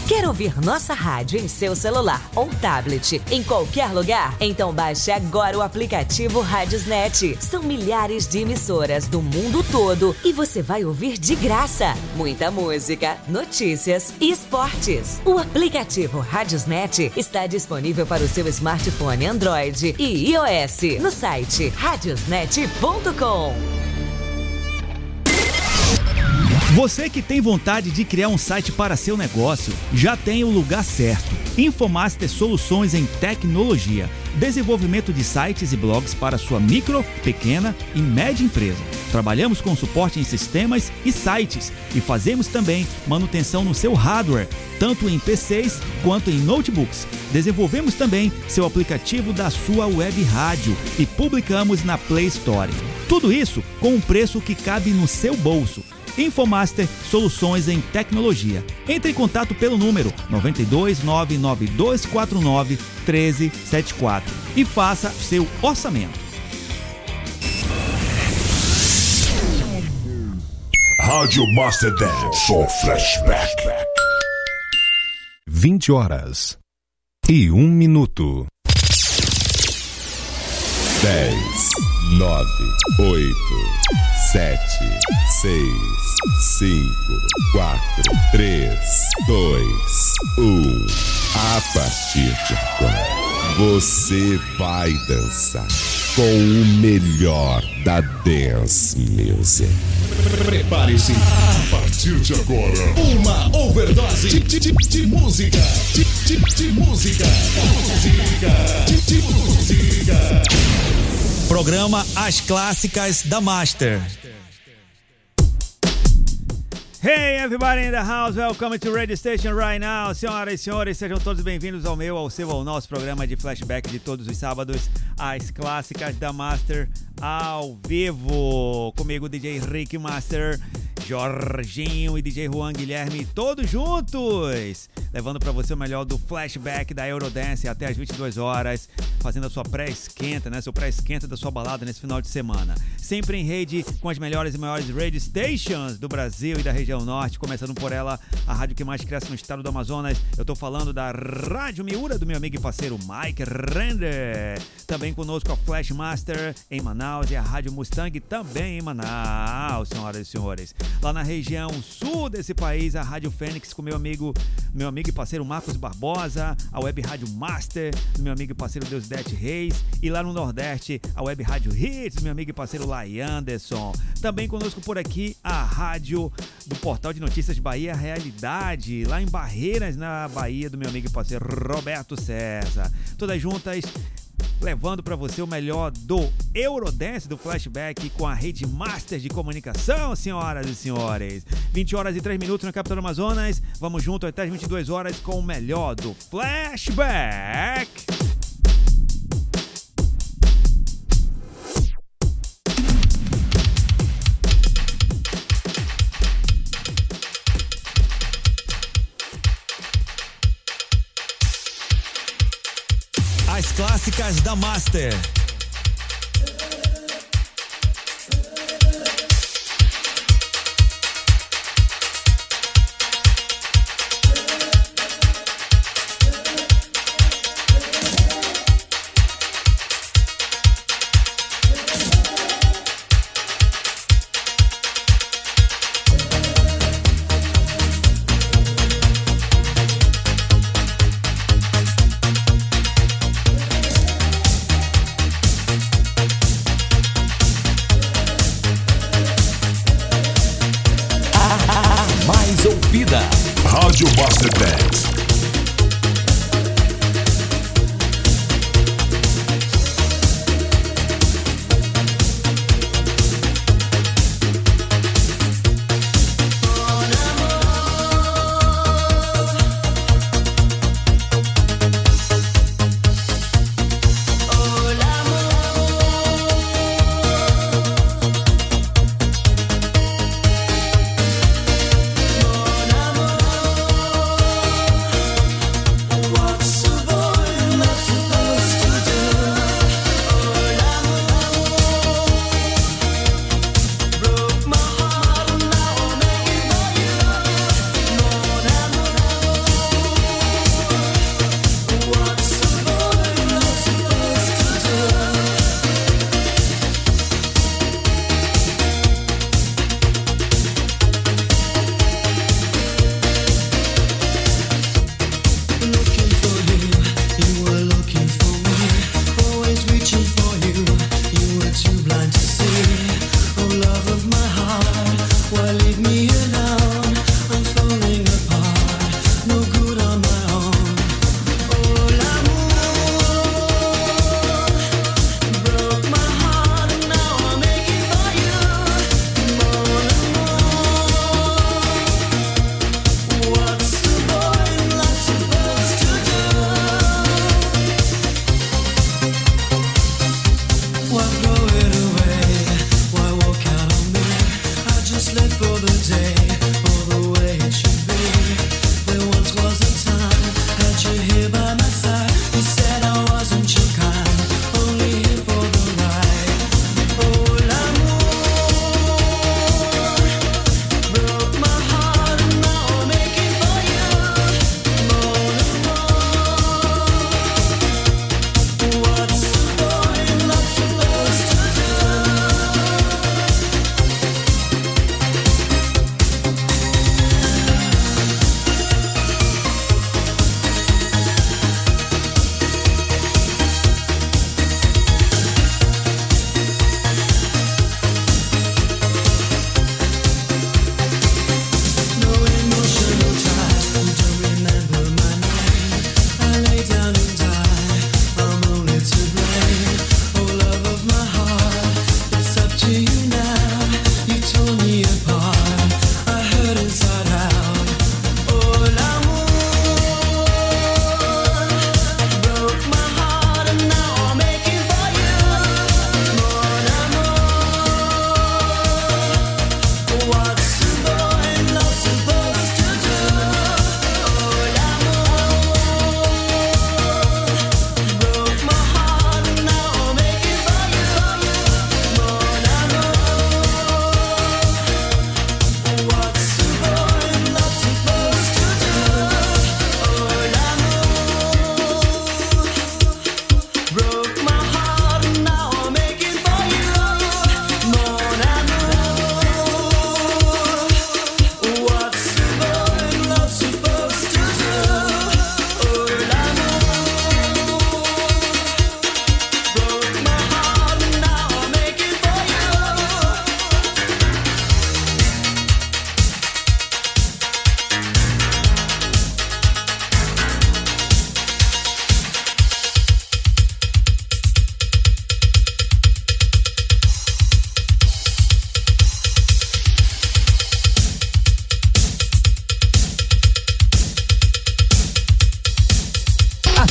Quer ouvir nossa rádio em seu celular ou tablet, em qualquer lugar? Então baixe agora o aplicativo Radiosnet. São milhares de emissoras do mundo todo e você vai ouvir de graça muita música, notícias e esportes. O aplicativo Radiosnet está disponível para o seu smartphone Android e iOS no site radiosnet.com. Você que tem vontade de criar um site para seu negócio, já tem o lugar certo. Infomaster Soluções em Tecnologia. Desenvolvimento de sites e blogs para sua micro, pequena e média empresa. Trabalhamos com suporte em sistemas e sites e fazemos também manutenção no seu hardware, tanto em PCs quanto em notebooks. Desenvolvemos também seu aplicativo da sua web rádio e publicamos na Play Store. Tudo isso com um preço que cabe no seu bolso. Infomaster Soluções em Tecnologia. Entre em contato pelo número 92 99249 1374 e faça seu orçamento. Rádio Master Dance, só flashback. 20 horas e 1 minuto. 10, 9, 8, 7, 6, 5, 4, 3, 2, 1. A partir de agora, você vai dançar com o melhor da Dance Music. Prepare-se, a partir de agora, uma overdose de música. De música. Programa As Clássicas da Master. Hey everybody in the house, welcome to Radio Station right now. Senhoras e senhores, sejam todos bem-vindos ao meu, ao seu, ao nosso programa de flashback de todos os sábados, As Clássicas da Master ao vivo. Comigo, DJ Rick Master, Jorginho e DJ Juan Guilherme, todos juntos, levando pra você o melhor do flashback da Eurodance até as 22 horas, fazendo a sua pré-esquenta, né? Seu pré-esquenta da sua balada nesse final de semana. Sempre em rede com as melhores e maiores radio stations do Brasil e da região norte, começando por ela, a rádio que mais cresce no estado do Amazonas. Eu tô falando da Rádio Miura, do meu amigo e parceiro Mike Render. Também conosco a Flash Master em Manaus e a Rádio Mustang também em Manaus, senhoras e senhores. Lá na região sul desse país, a Rádio Fênix com meu amigo e parceiro Marcos Barbosa, a Web Rádio Master do meu amigo e parceiro Deusdete Reis, e lá no Nordeste, a Web Rádio Hits do meu amigo e parceiro Lai Anderson. Também conosco por aqui a rádio do Portal de Notícias Bahia Realidade, lá em Barreiras, na Bahia, do meu amigo e parceiro Roberto César. Todas juntas, levando para você o melhor do Eurodance, do flashback, com a rede Master de comunicação, senhoras e senhores. 20 horas e 3 minutos na capital do Amazonas. Vamos junto até as 22 horas com o melhor do flashback. As Clássicas da Master. Rádio Master Dance.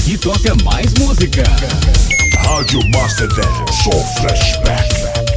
Aqui toca mais música. Rádio Master Dance, só flashback.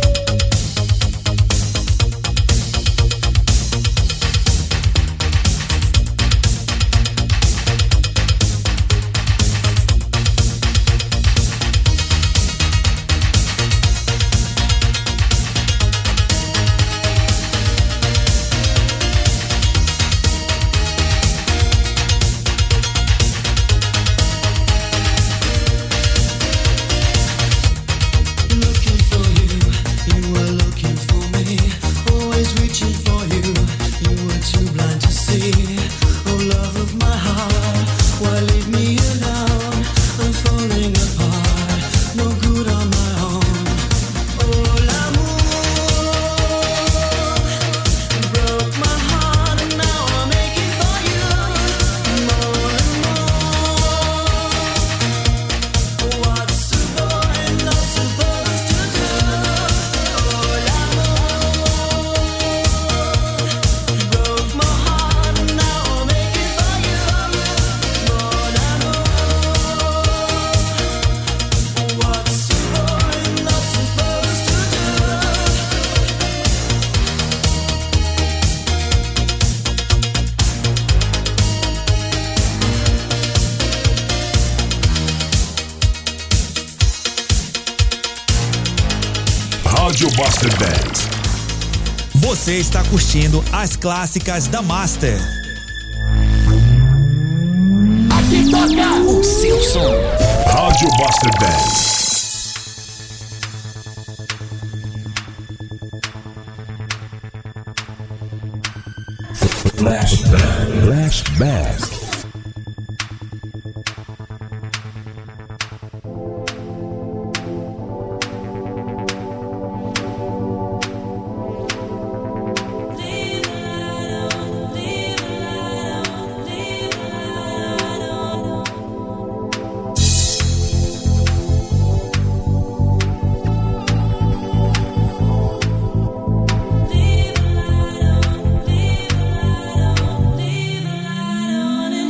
Rádio Master Dance. Você está curtindo as clássicas da Master. Aqui toca o seu som. Rádio Master Dance. Flashback. On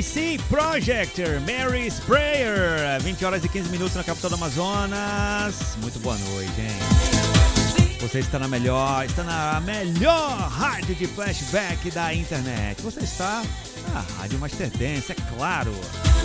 AC Project, Mary Sprayer, 20 horas e 15 minutos na capital do Amazonas. Muito boa noite, hein? Você está na melhor rádio de flashback da internet. Você está na Rádio Master Dance, é claro.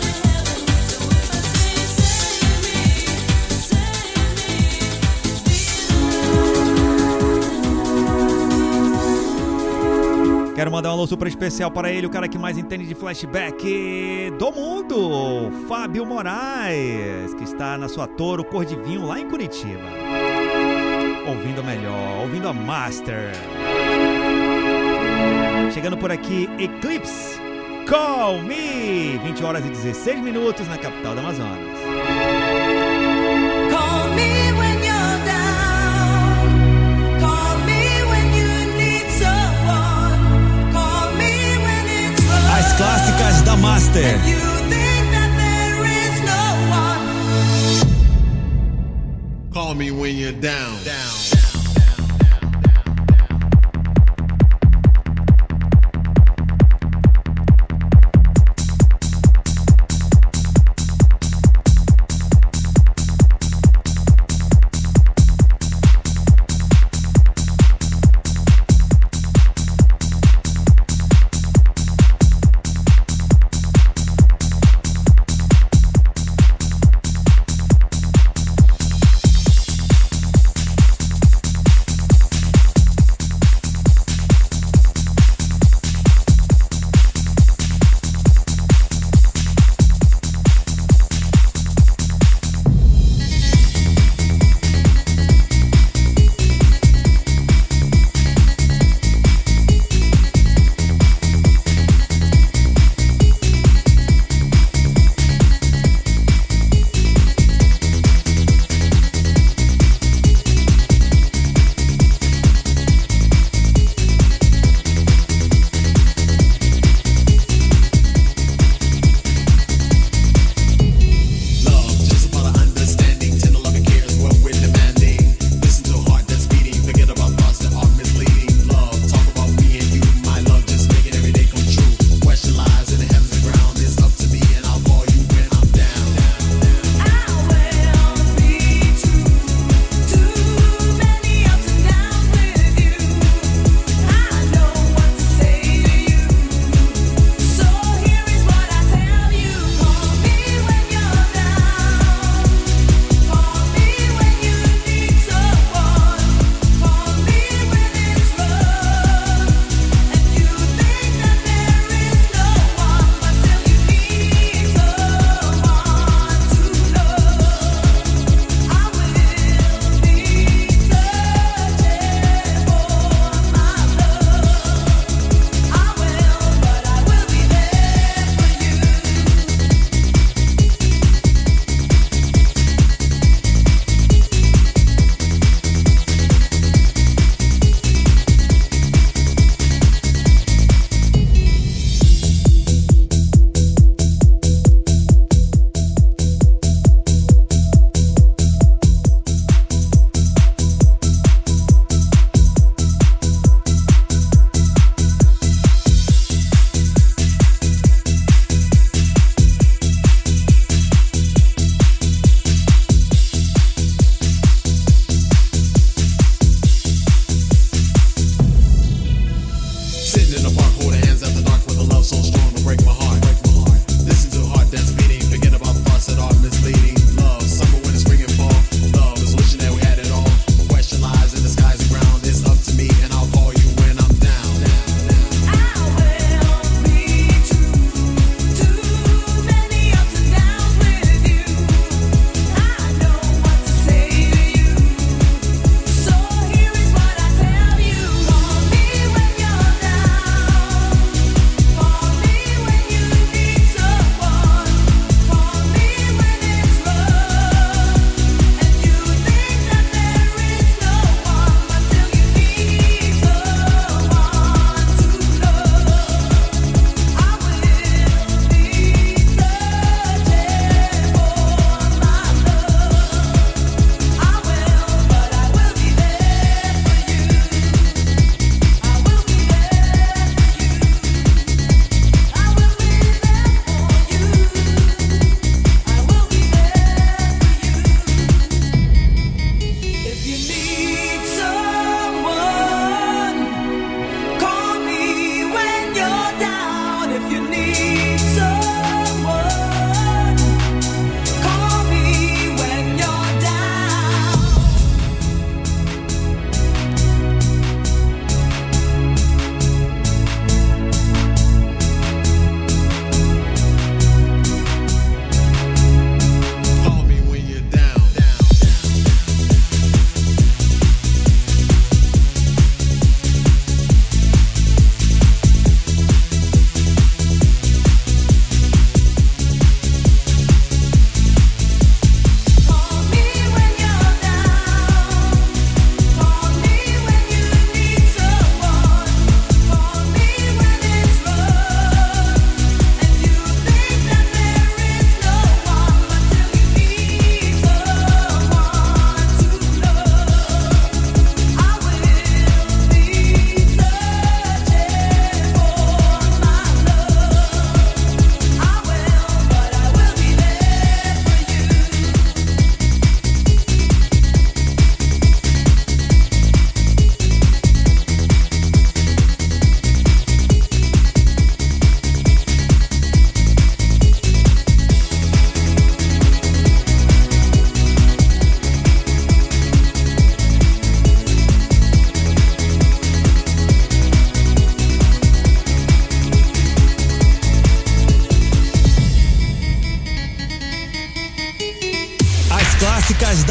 Quero mandar um alô super especial para ele, o cara que mais entende de flashback do mundo, Fábio Moraes, que está na sua Toro Cor de Vinho lá em Curitiba. Ouvindo a melhor, ouvindo a Master. Chegando por aqui, Eclipse, Call Me, 20 horas e 16 minutos na capital do Amazonas. Call me when you're down. Call me when you need someone. Call me when it's rough. As clássicas da Master. You think that there is no one. Call me when you're down.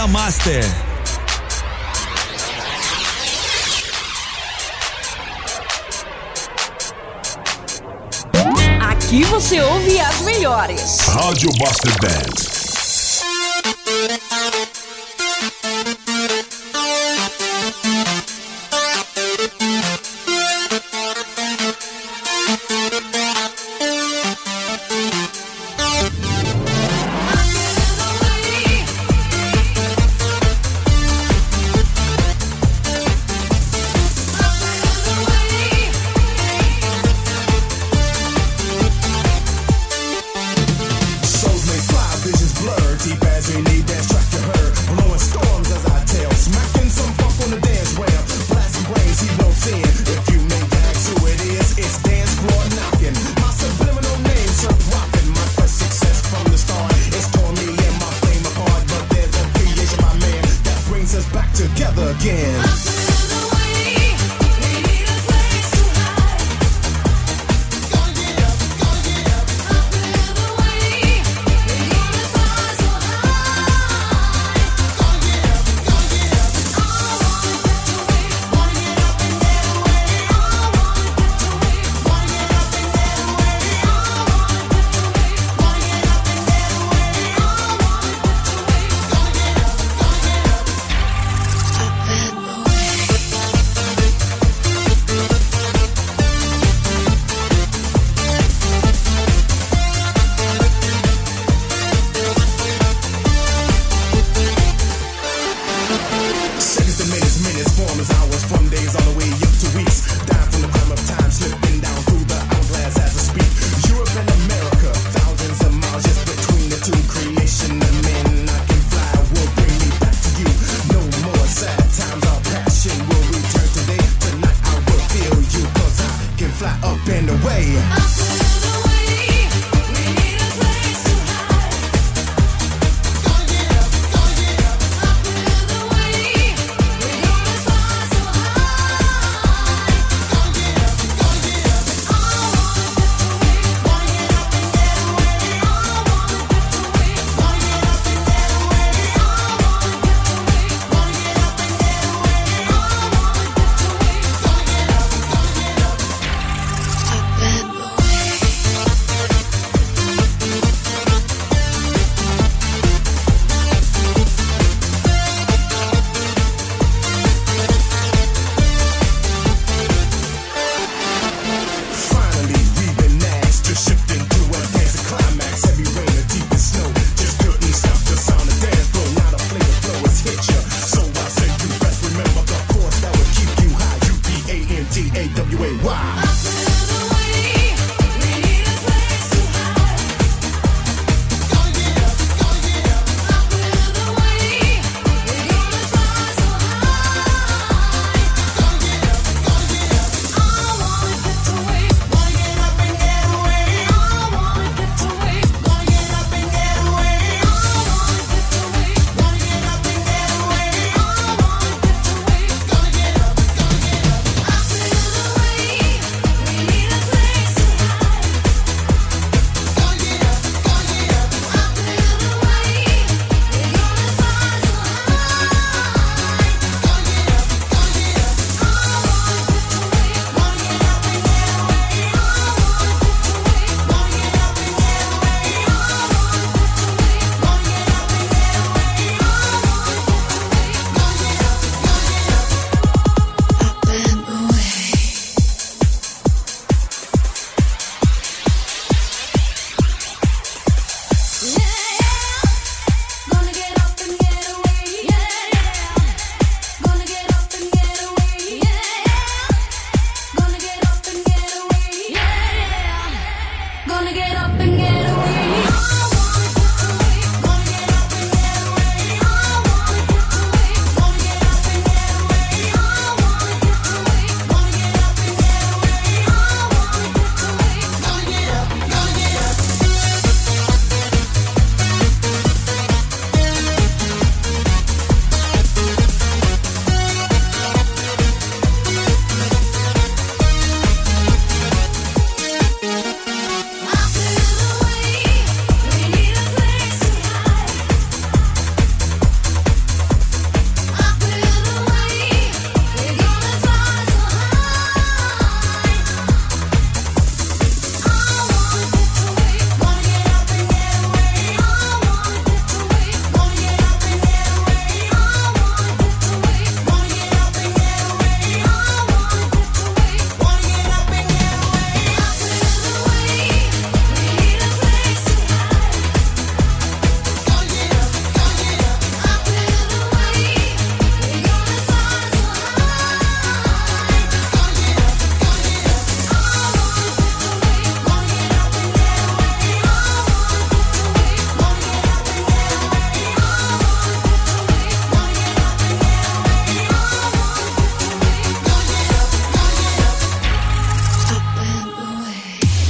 da Master. Aqui você ouve as melhores. Rádio Master Dance. Souls may fly, visions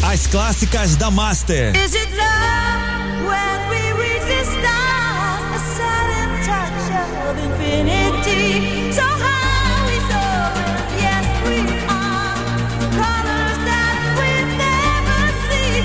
As clássicas da Master. Is it love when we reach the stars? A sudden touch of infinity. So high we soar, yes we are. Colors that we never see.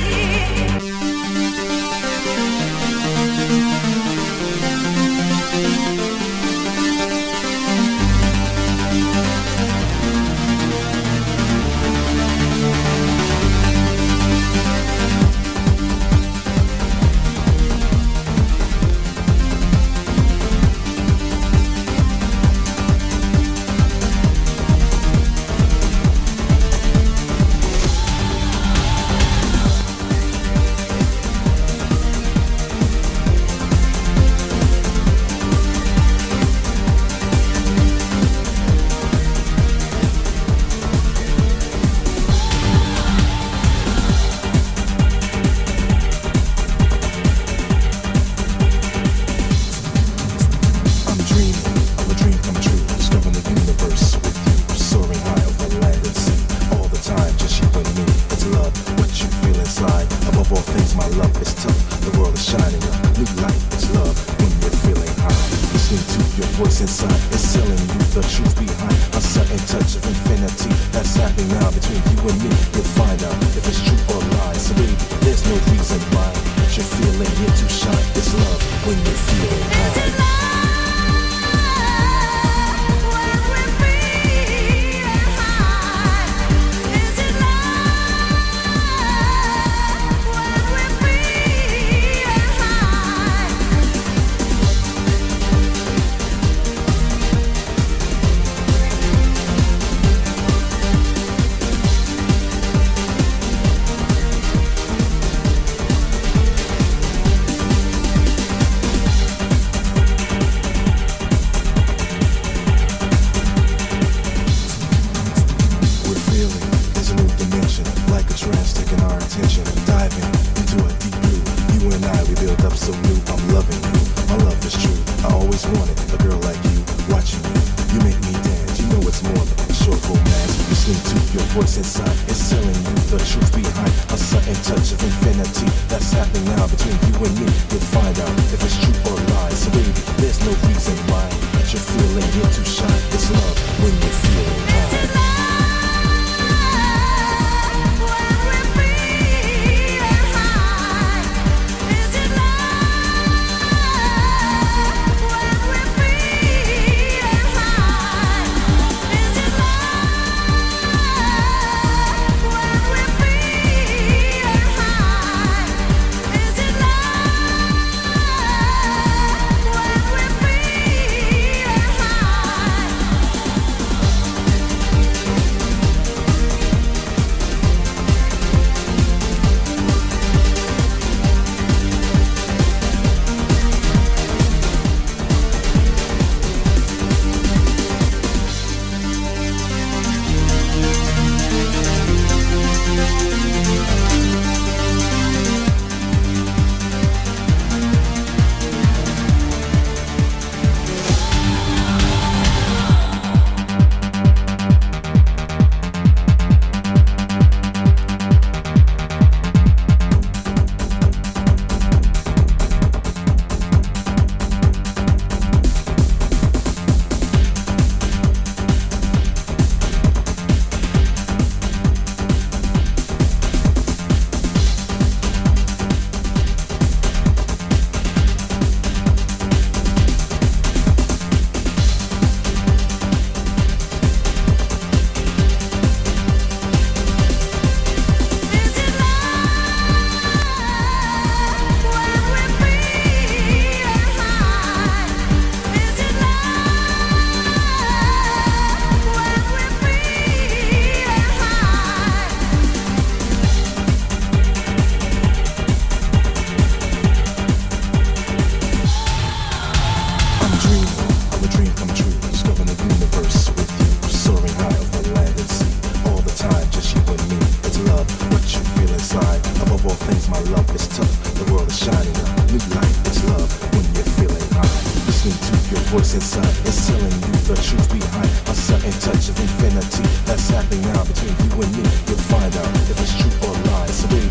voice inside is telling you the truth behind a certain touch of infinity that's happening now between you and me. You'll find out if it's true or lies. So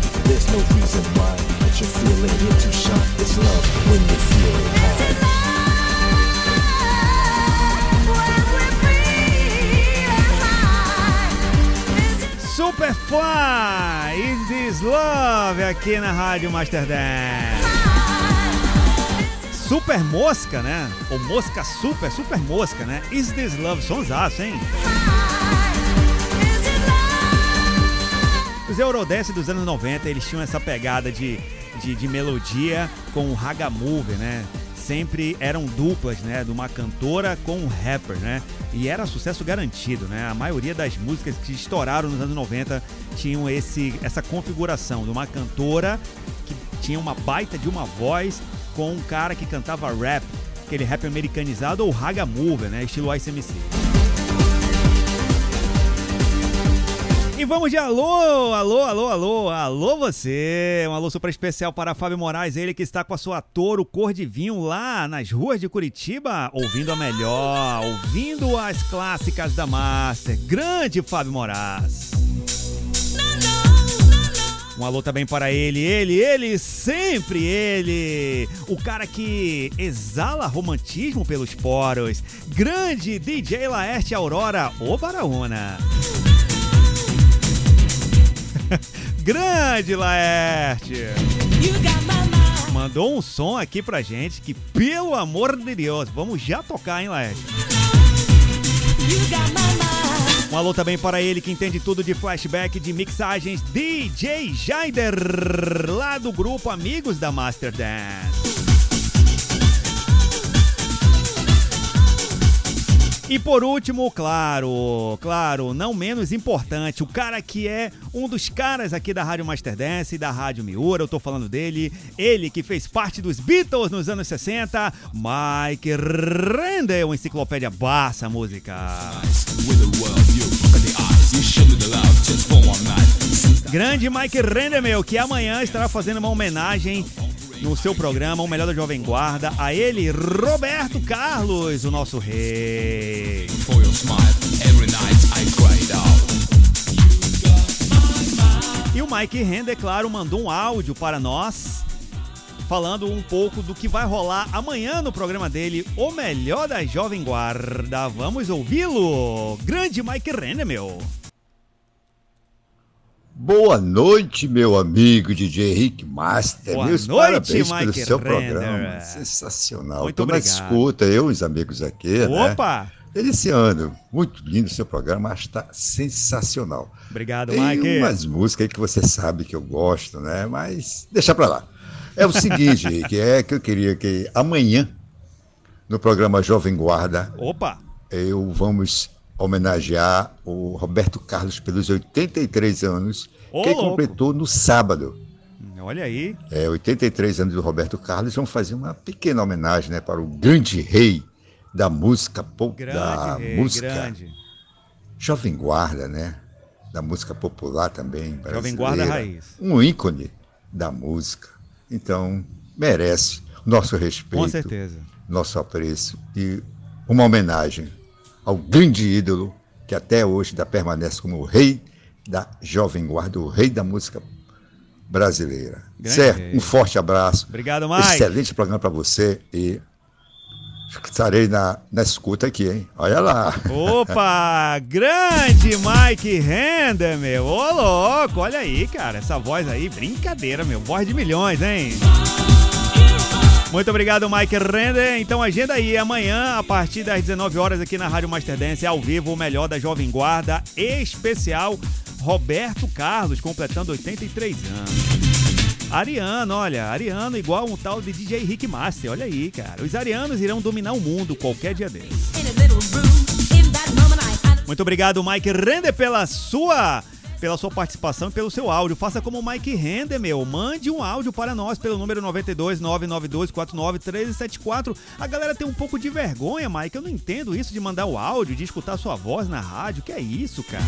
Love aqui na Rádio Master Dance. Super Mosca, né? Ou Mosca Super Mosca, né? Is This Love, sonsaço, hein? Os Eurodance dos anos 90, eles tinham essa pegada de melodia com o Ragamuffin, né? Sempre eram duplas, né? De uma cantora com um rapper, né? E era sucesso garantido, né? A maioria das músicas que estouraram nos anos 90 tinham essa configuração de uma cantora que tinha uma baita de uma voz com um cara que cantava rap, aquele rap americanizado ou Ragamuffin, né? Estilo Ice MC. E vamos de alô você, um alô super especial para Fábio Moraes, ele que está com a sua Toro cor de vinho lá nas ruas de Curitiba, ouvindo a melhor, ouvindo as clássicas da Master, grande Fábio Moraes. Um alô também para ele, sempre ele, o cara que exala romantismo pelos poros, grande DJ Laerte Aurora, ô Baraúna. Grande Laerte! Mandou um som aqui pra gente que, pelo amor de Deus, vamos já tocar, hein, Laerte? Um alô também para ele que entende tudo de flashback, de mixagens, DJ Jaider, lá do grupo Amigos da Master Dance. E por último, claro, não menos importante, o cara que é um dos caras aqui da Rádio Master Dance e da Rádio Miura, eu tô falando dele, ele que fez parte dos Beatles nos anos 60, Mike Randall, uma enciclopédia Barça música. Grande Mike Randall, meu, que amanhã estará fazendo uma homenagem no seu programa, o melhor da Jovem Guarda, a ele, Roberto Carlos, o nosso rei. E o Mike Render, claro, mandou um áudio para nós, falando um pouco do que vai rolar amanhã no programa dele, o melhor da Jovem Guarda. Vamos ouvi-lo. Grande Mike Render, meu. Boa noite, meu amigo DJ Rick Master. Boa Meus noite, parabéns Mike pelo seu Render. programa. Sensacional. Muito Tô na obrigado. escuta, eu e os amigos aqui, Opa! né? Deliciando. Muito lindo o seu programa, mas tá sensacional. Obrigado, Tem Mike. umas músicas aí que você sabe que eu gosto, né? Mas deixa pra lá. É o seguinte, Rick, é que eu queria que amanhã, no programa Jovem Guarda, Opa! vamos homenagear o Roberto Carlos pelos 83 anos, Ô, que ele louco. completou no sábado. Olha aí. 83 anos do Roberto Carlos, vamos fazer uma pequena homenagem, né, para o grande rei da música, Grande. Jovem Guarda, né, da música popular também brasileira. Jovem Guarda Raiz. Um ícone da música. Então, merece o nosso respeito, Com certeza. nosso apreço e uma homenagem ao grande ídolo que até hoje ainda permanece como o rei da Jovem Guarda, o rei da música brasileira. Grande certo? rei. Um forte abraço. Obrigado, Mike. Excelente programa para você e estarei na escuta aqui, hein? Olha lá. Opa! Grande Mike Render, meu. Ô, louco, olha aí, cara. Essa voz aí, brincadeira, meu. Voz de milhões, hein? Muito obrigado, Mike Render. Então agenda aí, amanhã, a partir das 19 horas aqui na Rádio Master Dance, ao vivo, o melhor da Jovem Guarda, especial Roberto Carlos, completando 83 anos. Ariano, olha, Ariano igual um tal de DJ Rick Master, olha aí, cara. Os arianos irão dominar o mundo qualquer dia desses. Muito obrigado, Mike Render, pela sua participação e pelo seu áudio. Faça como o Mike Render, meu. Mande um áudio para nós pelo número 92992491374. A galera tem um pouco de vergonha, Mike. Eu não entendo isso de mandar o áudio, de escutar sua voz na rádio. Que é isso, cara?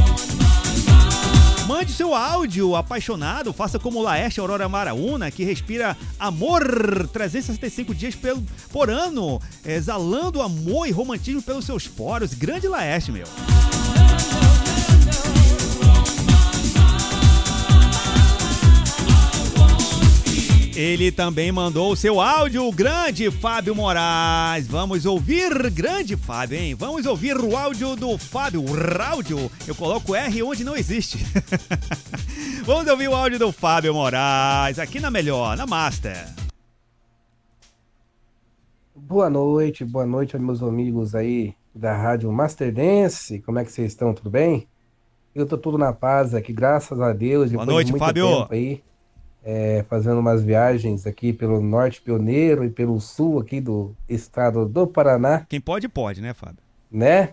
Mande seu áudio apaixonado. Faça como Laerte Aurora Baraúna, que respira amor 365 dias por ano, exalando amor e romantismo pelos seus poros. Grande Laerte, meu. Ele também mandou o seu áudio, o grande Fábio Moraes. Vamos ouvir, grande Fábio, hein? Vamos ouvir o áudio do Fábio. O áudio, eu coloco R onde não existe. Vamos ouvir o áudio do Fábio Moraes, aqui na Melhor, na Master. Boa noite meus amigos aí da Rádio Master Dance. Como é que vocês estão? Tudo bem? Eu tô tudo na paz aqui, graças a Deus. Boa noite, de muito Fábio. tempo aí, fazendo umas viagens aqui pelo Norte Pioneiro e pelo Sul aqui do estado do Paraná. Quem pode, né, Fábio? Né?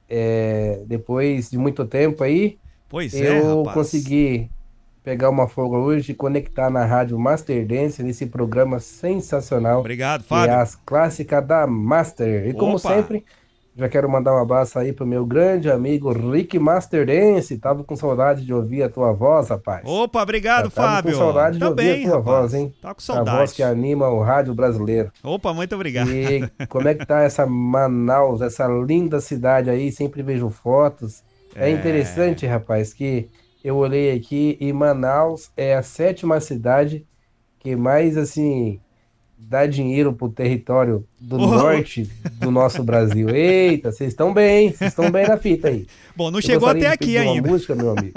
Depois de muito tempo aí, pois eu rapaz. consegui pegar uma folga hoje e conectar na Rádio Master Dance nesse programa sensacional. Obrigado, Que Fábio. é as clássicas da Master. E como sempre, já quero mandar um abraço aí pro meu grande amigo Rick Master Dance. Tava com saudade de ouvir a tua voz, rapaz. Opa, obrigado, Fábio. Com saudade de também, ouvir a tua rapaz. voz, hein? Tá com A saudade. voz que anima o rádio brasileiro. Opa, muito obrigado. E como é que tá essa Manaus, essa linda cidade aí? Sempre vejo fotos. É interessante, rapaz, que eu olhei aqui e Manaus é a 7ª cidade que mais, assim, dá dinheiro pro território do norte do nosso Brasil. Eita, vocês estão bem na fita aí. Bom, não chegou até aqui ainda. Uma música, meu amigo,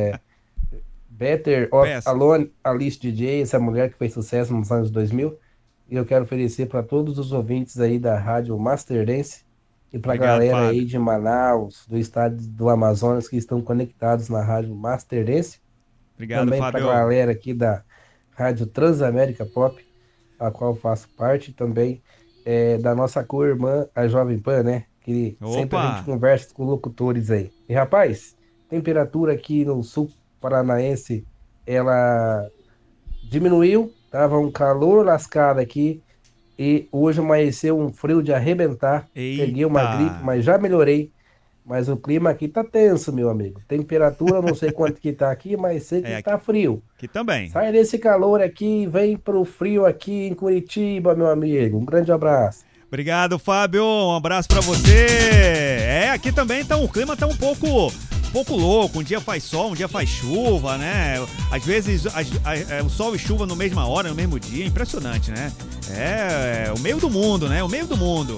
Better Off Alone, Alice DJ, essa mulher que fez sucesso nos anos 2000. E eu quero oferecer para todos os ouvintes aí da Rádio Master Dance e para a galera Fábio. aí de Manaus, do estado do Amazonas, que estão conectados na Rádio Master Dance. Obrigado, também Fábio. para a galera aqui da Rádio Transamérica Pop, a qual faço parte também, da nossa co-irmã, a Jovem Pan, né? Que sempre a gente conversa com locutores aí. E rapaz, temperatura aqui no sul paranaense, ela diminuiu, tava um calor lascado aqui, e hoje amanheceu um frio de arrebentar. Eita. Peguei uma gripe, mas já melhorei. Mas o clima aqui tá tenso, meu amigo. Temperatura, não sei quanto que tá aqui, mas sei que tá frio. Aqui também. Sai desse calor aqui e vem pro frio aqui em Curitiba, meu amigo. Um grande abraço. Obrigado, Fábio. Um abraço pra você. Aqui também tá, o clima tá um pouco louco. Um dia faz sol, um dia faz chuva, né? Às vezes o sol e chuva na mesma hora, no mesmo dia. Impressionante, né? É o meio do mundo, né? O meio do mundo.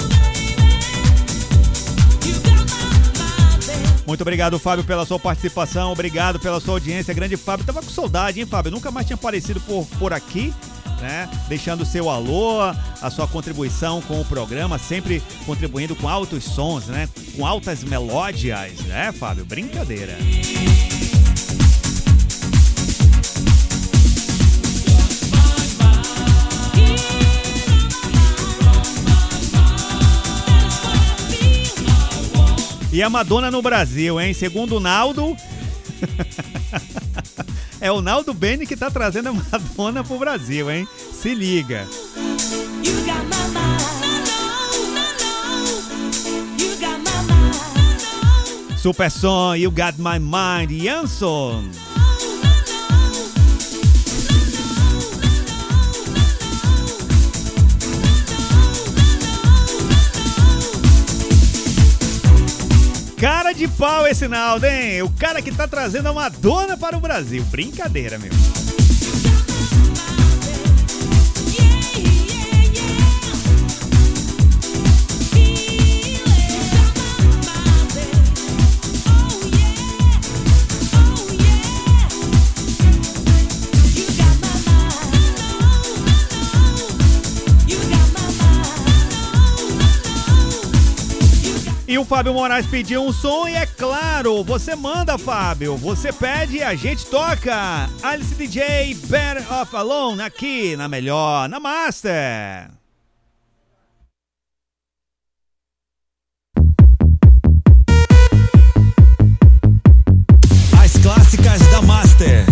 Muito obrigado, Fábio, pela sua participação. Obrigado pela sua audiência. Grande Fábio. Tava com saudade, hein, Fábio? Nunca mais tinha aparecido por aqui, né? Deixando o seu alô, a sua contribuição com o programa, sempre contribuindo com altos sons, né? Com altas melódias, né, Fábio? Brincadeira. E a Madonna no Brasil, hein? Segundo o Naldo... É o Naldo Bene que tá trazendo a Madonna pro Brasil, hein? Se liga. Super som, You Got My Mind, Jansson. Cara de pau esse Naldo, hein? O cara que tá trazendo a Madonna para o Brasil. Brincadeira, meu. E o Fábio Moraes pediu um som e é claro, você manda, Fábio. Você pede e a gente toca. Alice DJ, Better Off Alone, aqui na Melhor, na Master. As clássicas da Master.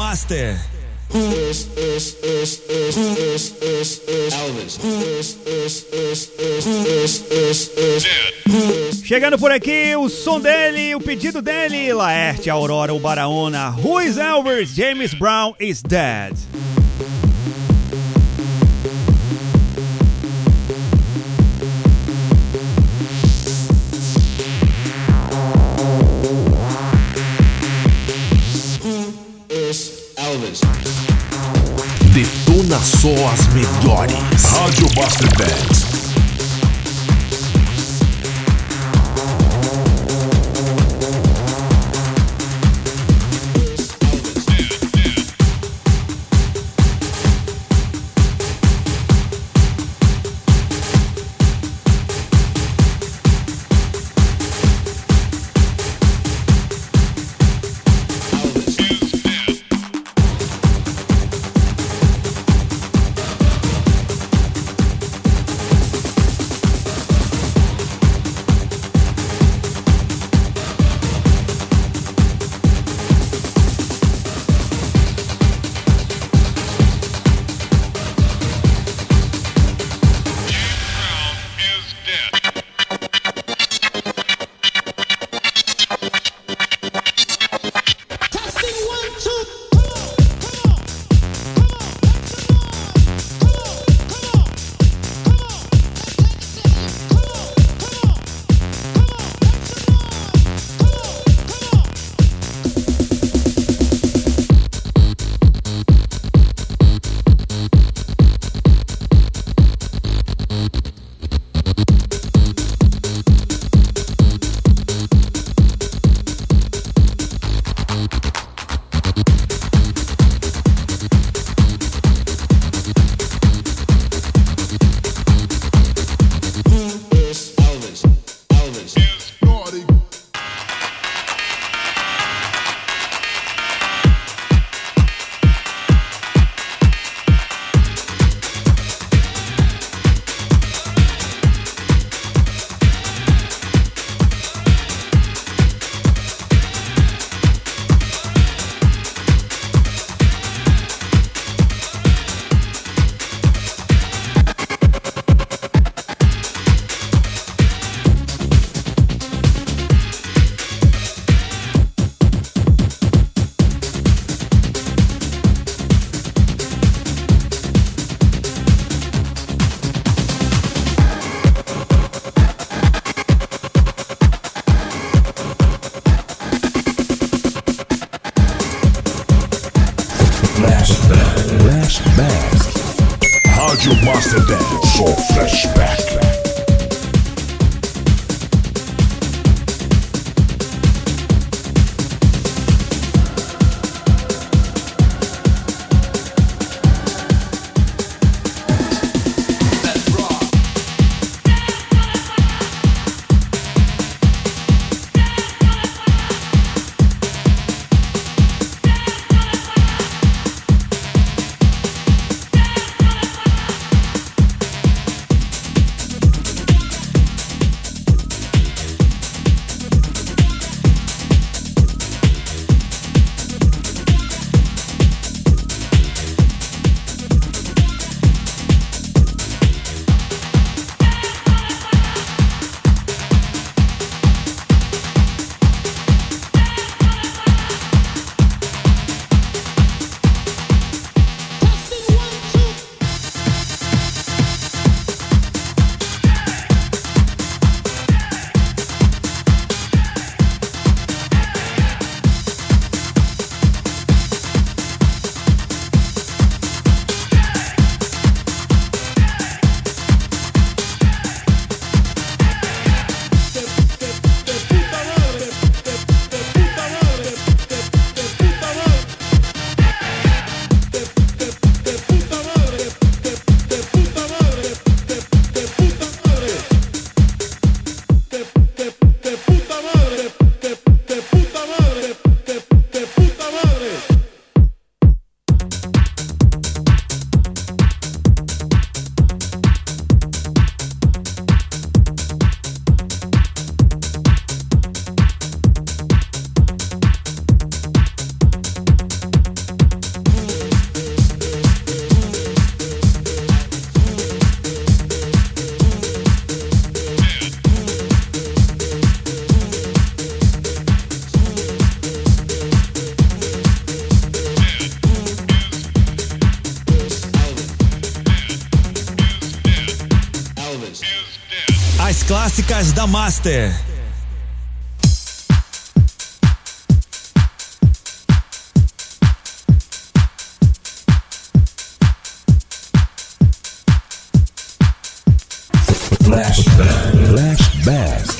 Master. Chegando por aqui, o som dele, o pedido dele, Laerte, Aurora, Ubaraona, Who is Elvis? James Brown is dead. Detona só as melhores. Rádio Master Dance. Rádio Master Dance, só flashback. As clássicas da Master. Flashback.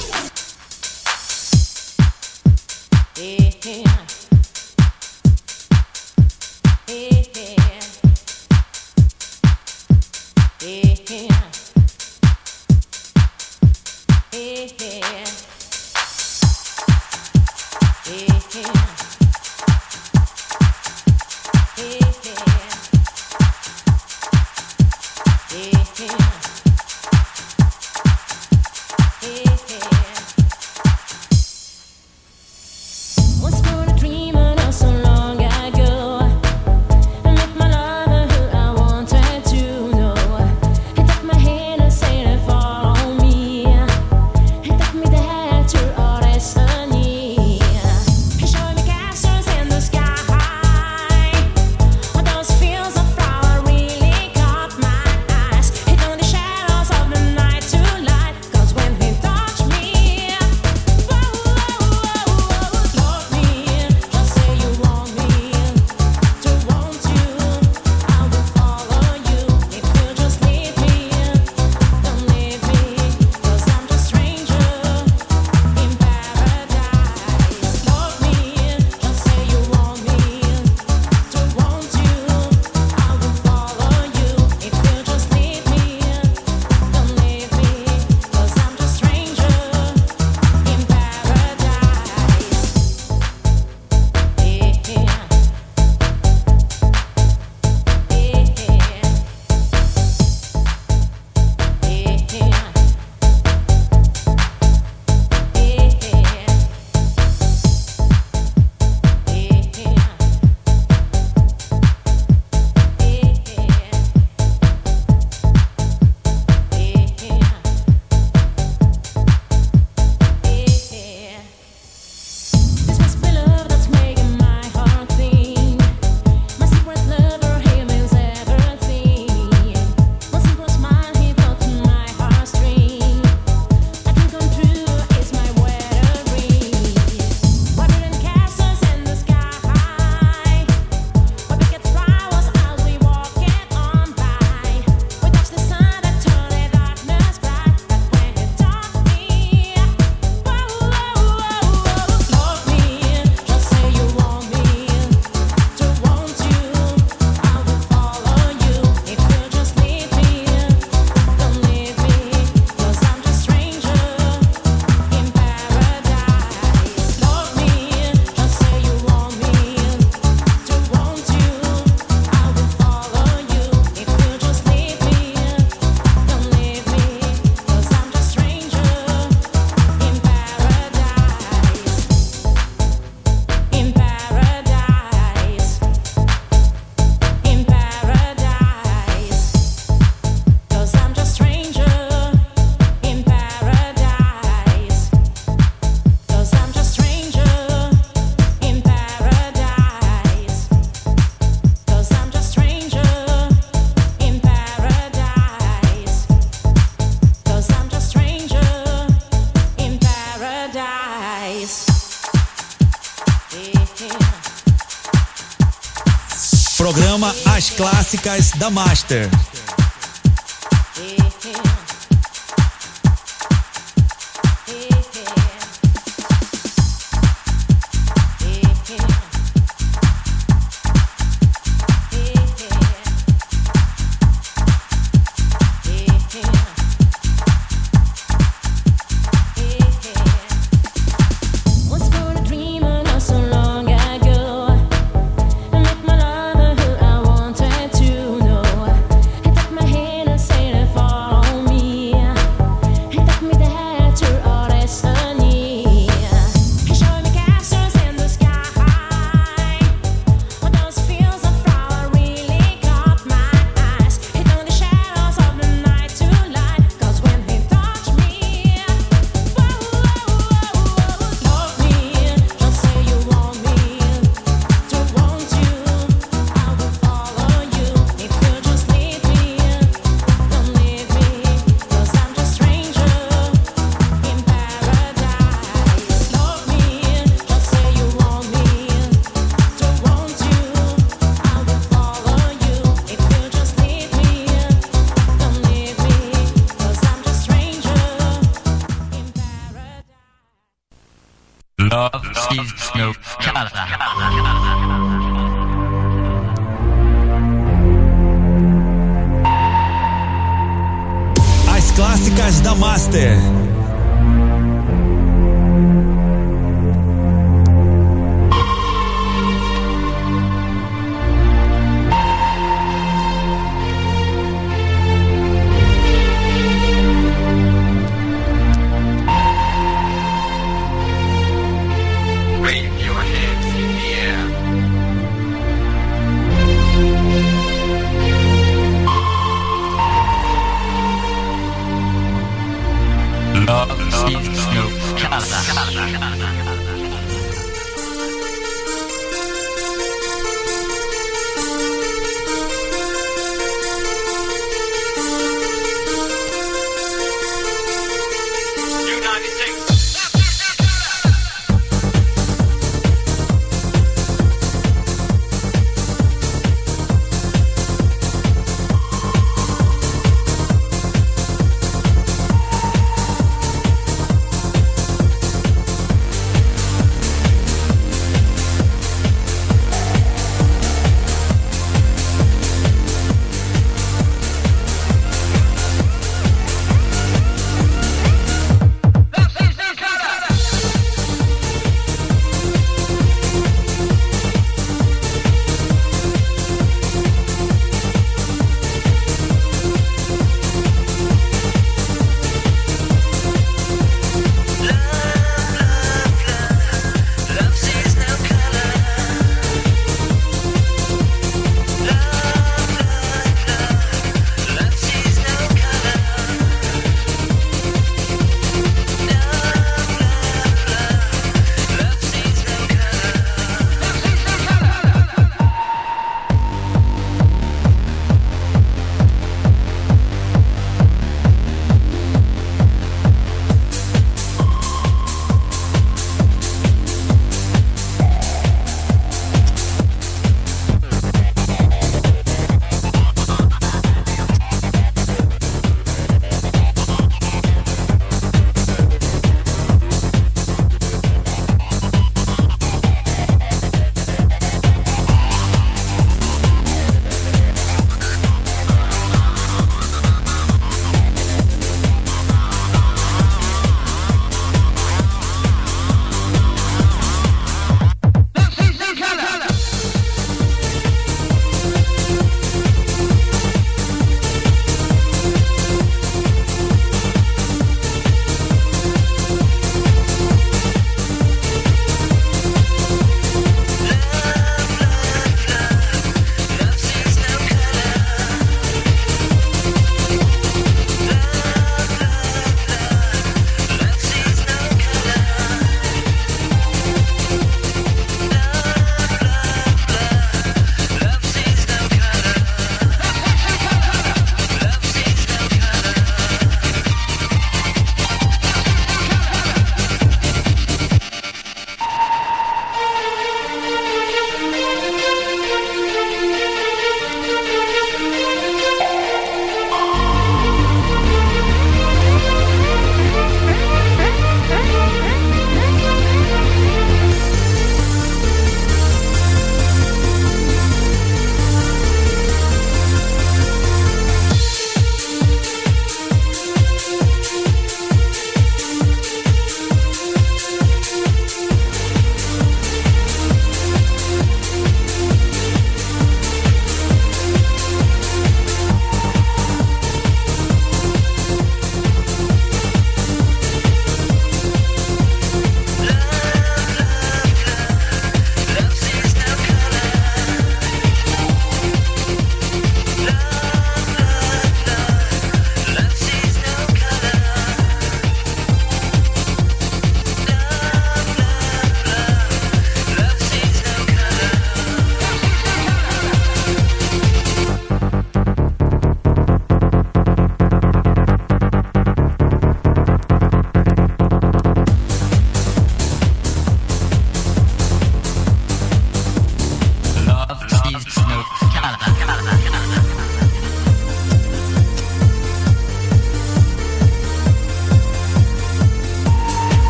Programa As Clássicas da Master. Make my lover who I wanted to know. is no color. As clássicas da Master.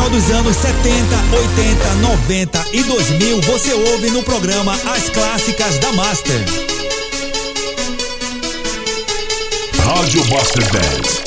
melhor dos anos 70, 80, 90 e 2000 você ouve no programa As Clássicas da Master. Rádio Master Dance.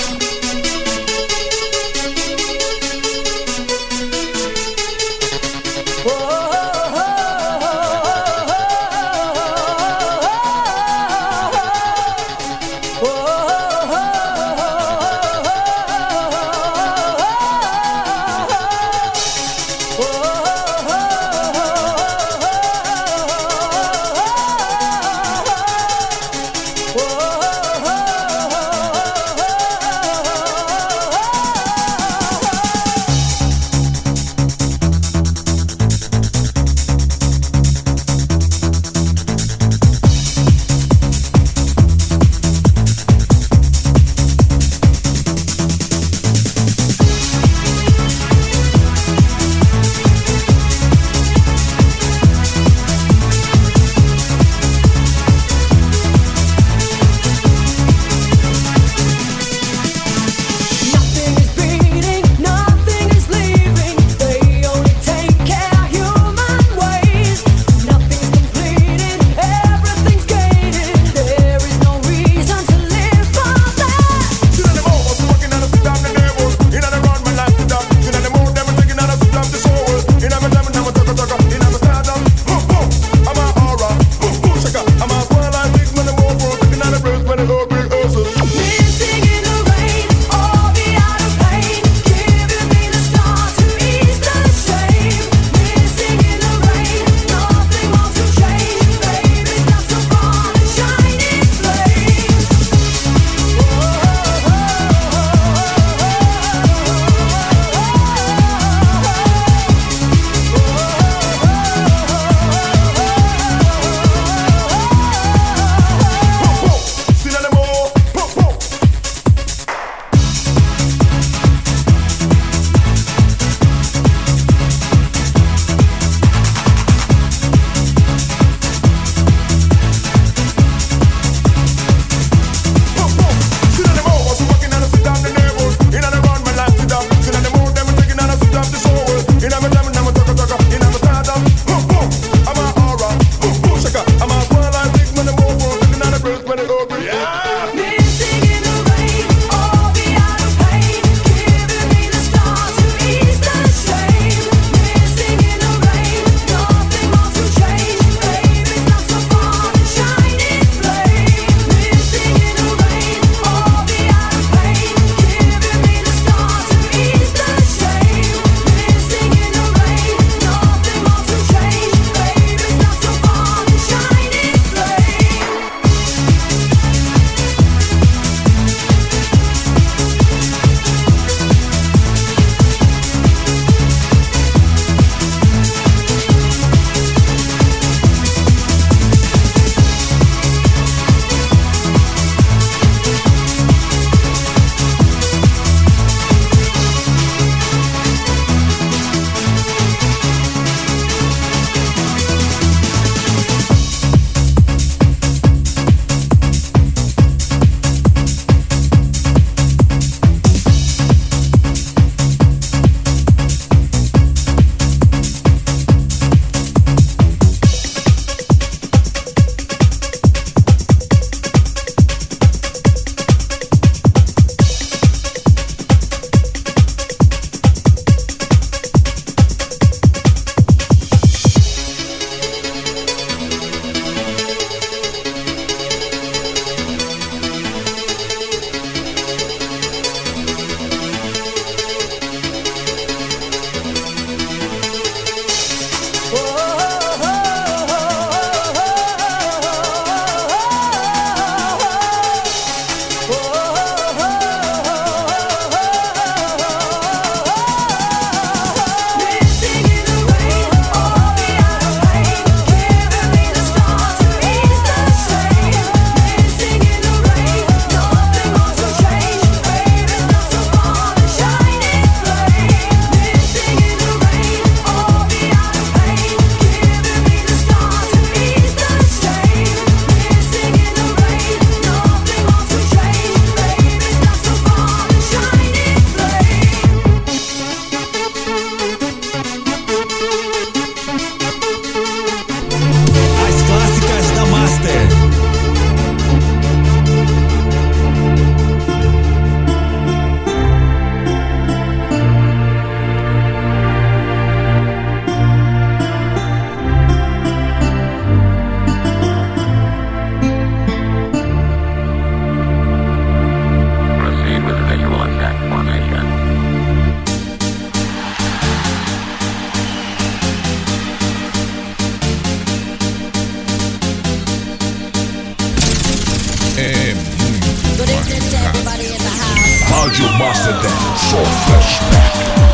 Soul Flashback.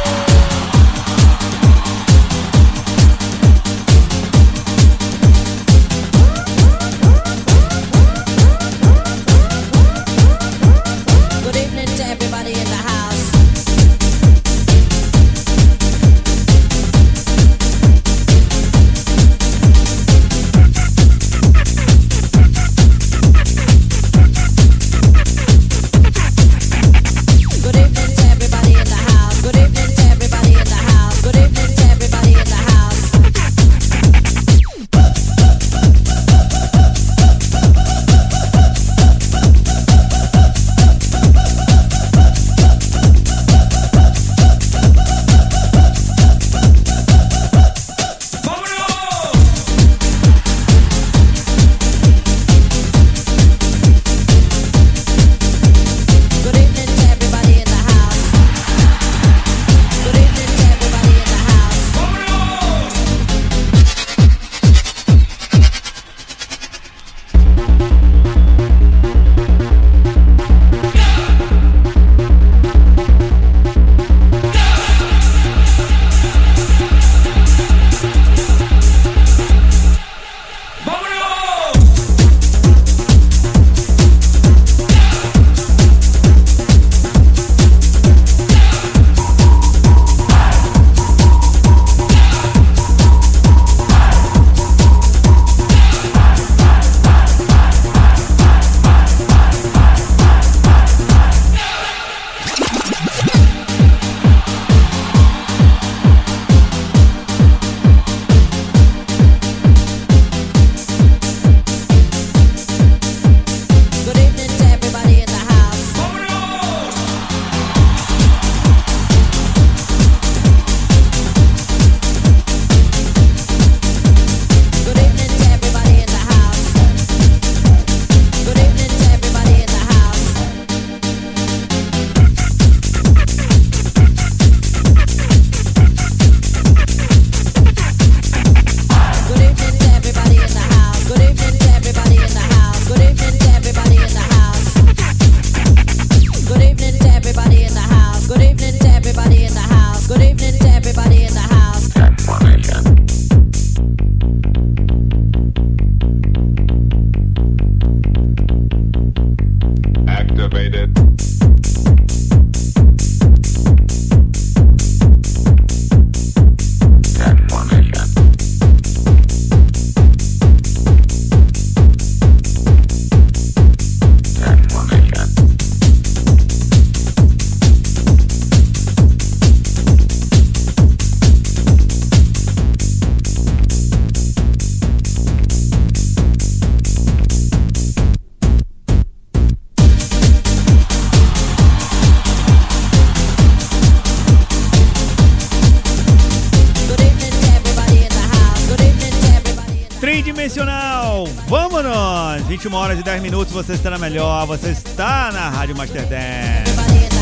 Tridimensional, vamos! 21 horas e 10 minutos, você está na melhor, você está na Rádio Master Dance.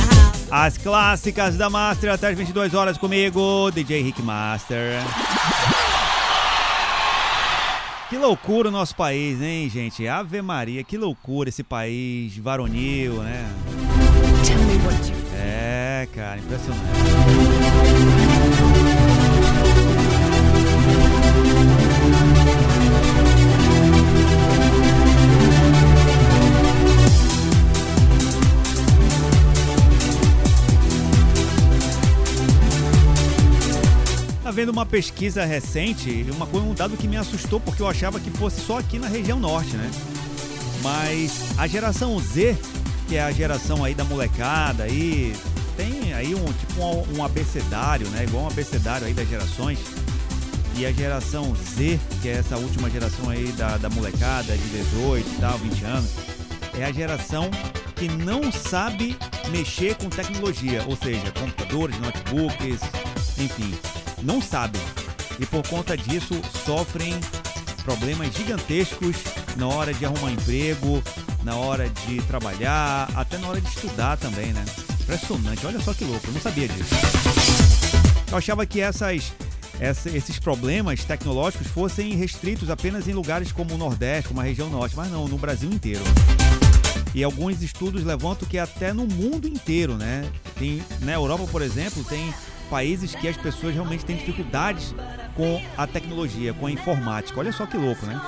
As clássicas da Master até as 22 horas comigo, DJ Rick Master. Que loucura o nosso país, hein, gente? Ave Maria, que loucura esse país varonil, né? É, cara, impressionante. Vendo uma pesquisa recente, um dado que me assustou porque eu achava que fosse só aqui na região norte, né? Mas a geração Z, que é a geração aí da molecada, aí tem aí um abecedário, né? Igual um abecedário aí das gerações. E a geração Z, que é essa última geração aí da molecada de 18 e tal, 20 anos, é a geração que não sabe mexer com tecnologia, ou seja, computadores, notebooks, enfim. Não sabem e por conta disso sofrem problemas gigantescos na hora de arrumar emprego, na hora de trabalhar, até na hora de estudar também, né? Impressionante, olha só que louco, eu não sabia disso. Eu achava que esses problemas tecnológicos fossem restritos apenas em lugares como o Nordeste, como a região Norte, mas não, no Brasil inteiro. E alguns estudos levantam que até no mundo inteiro, né? Na Europa, por exemplo, tem países que as pessoas realmente têm dificuldades com a tecnologia, com a informática. Olha só que louco, né?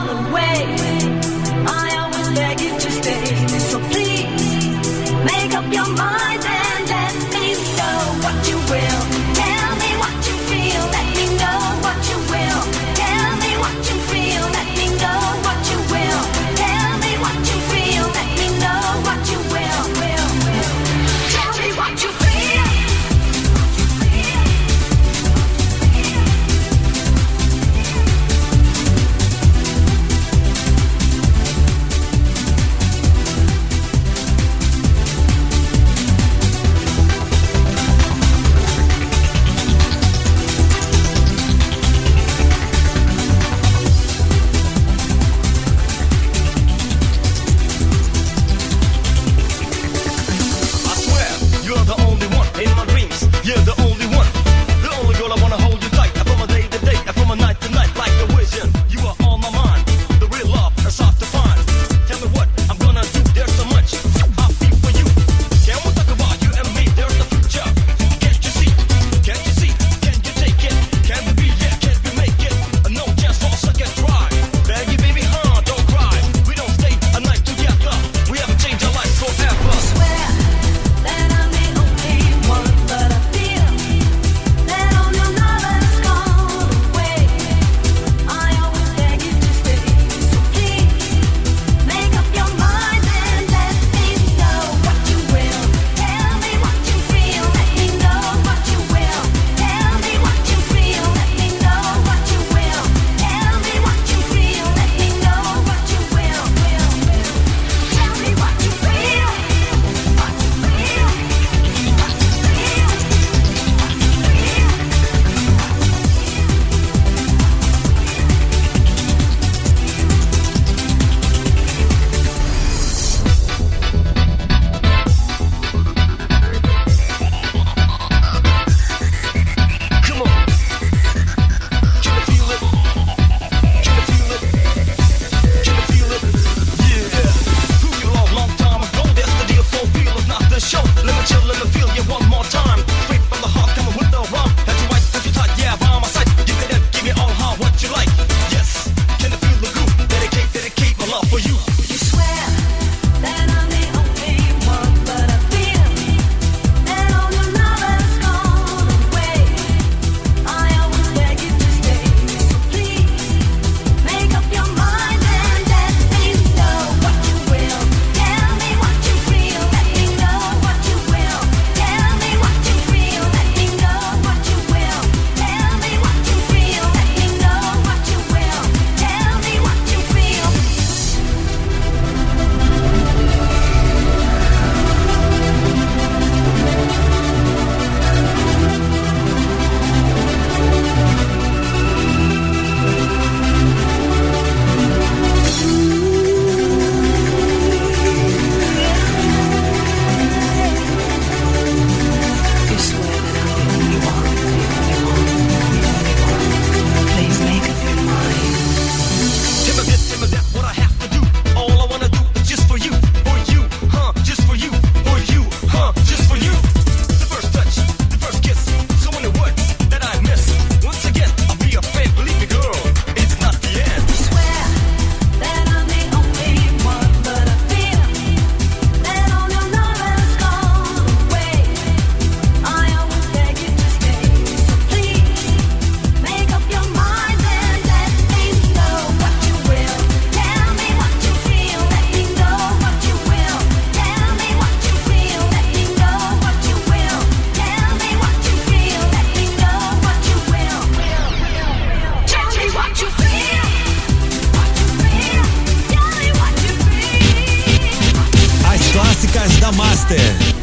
da Master.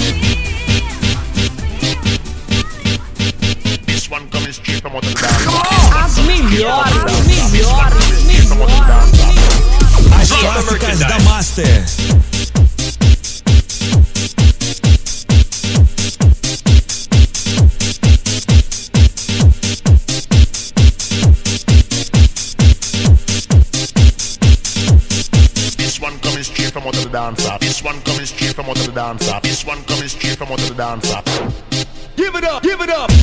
As melhores. As clássicas da Master. This one coming straight from out of the dancer. This one coming straight from out of the dancer. This one coming straight straight from out of the dancer. Give it up, give it up.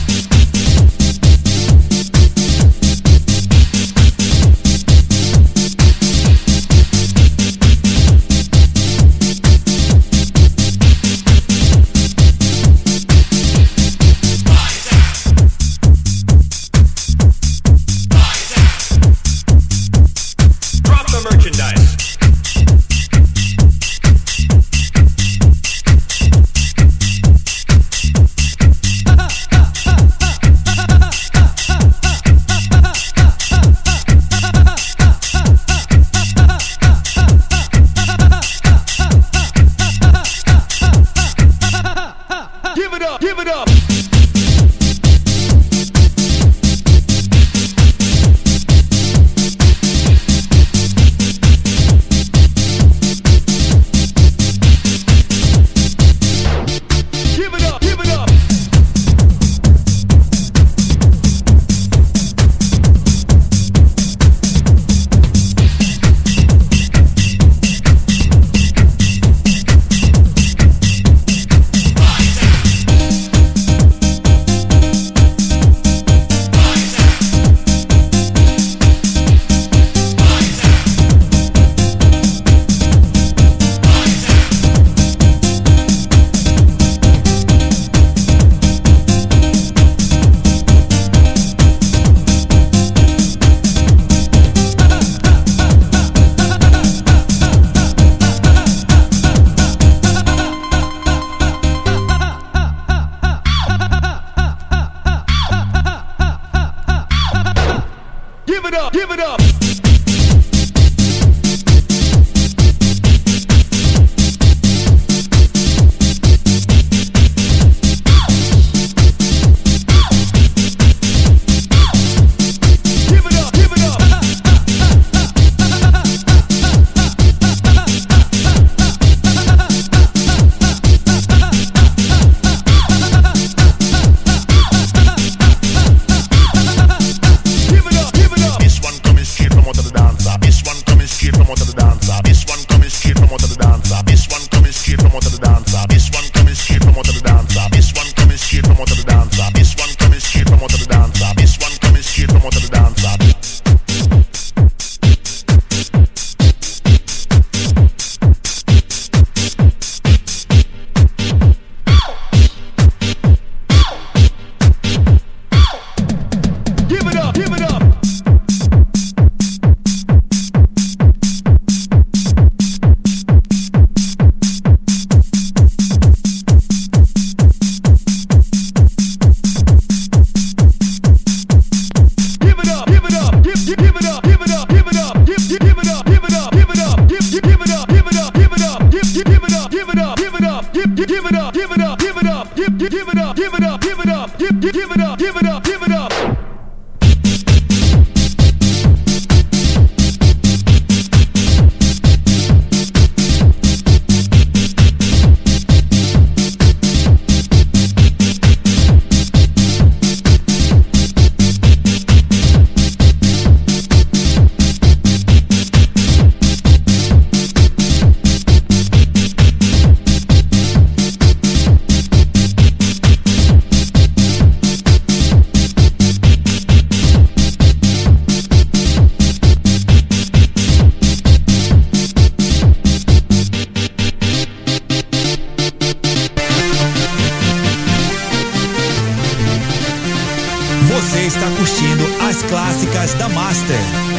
Você está curtindo as clássicas da Master.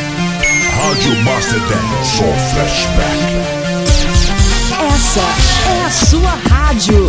Rádio Master Dance Soul Flashback. Essa é a sua rádio.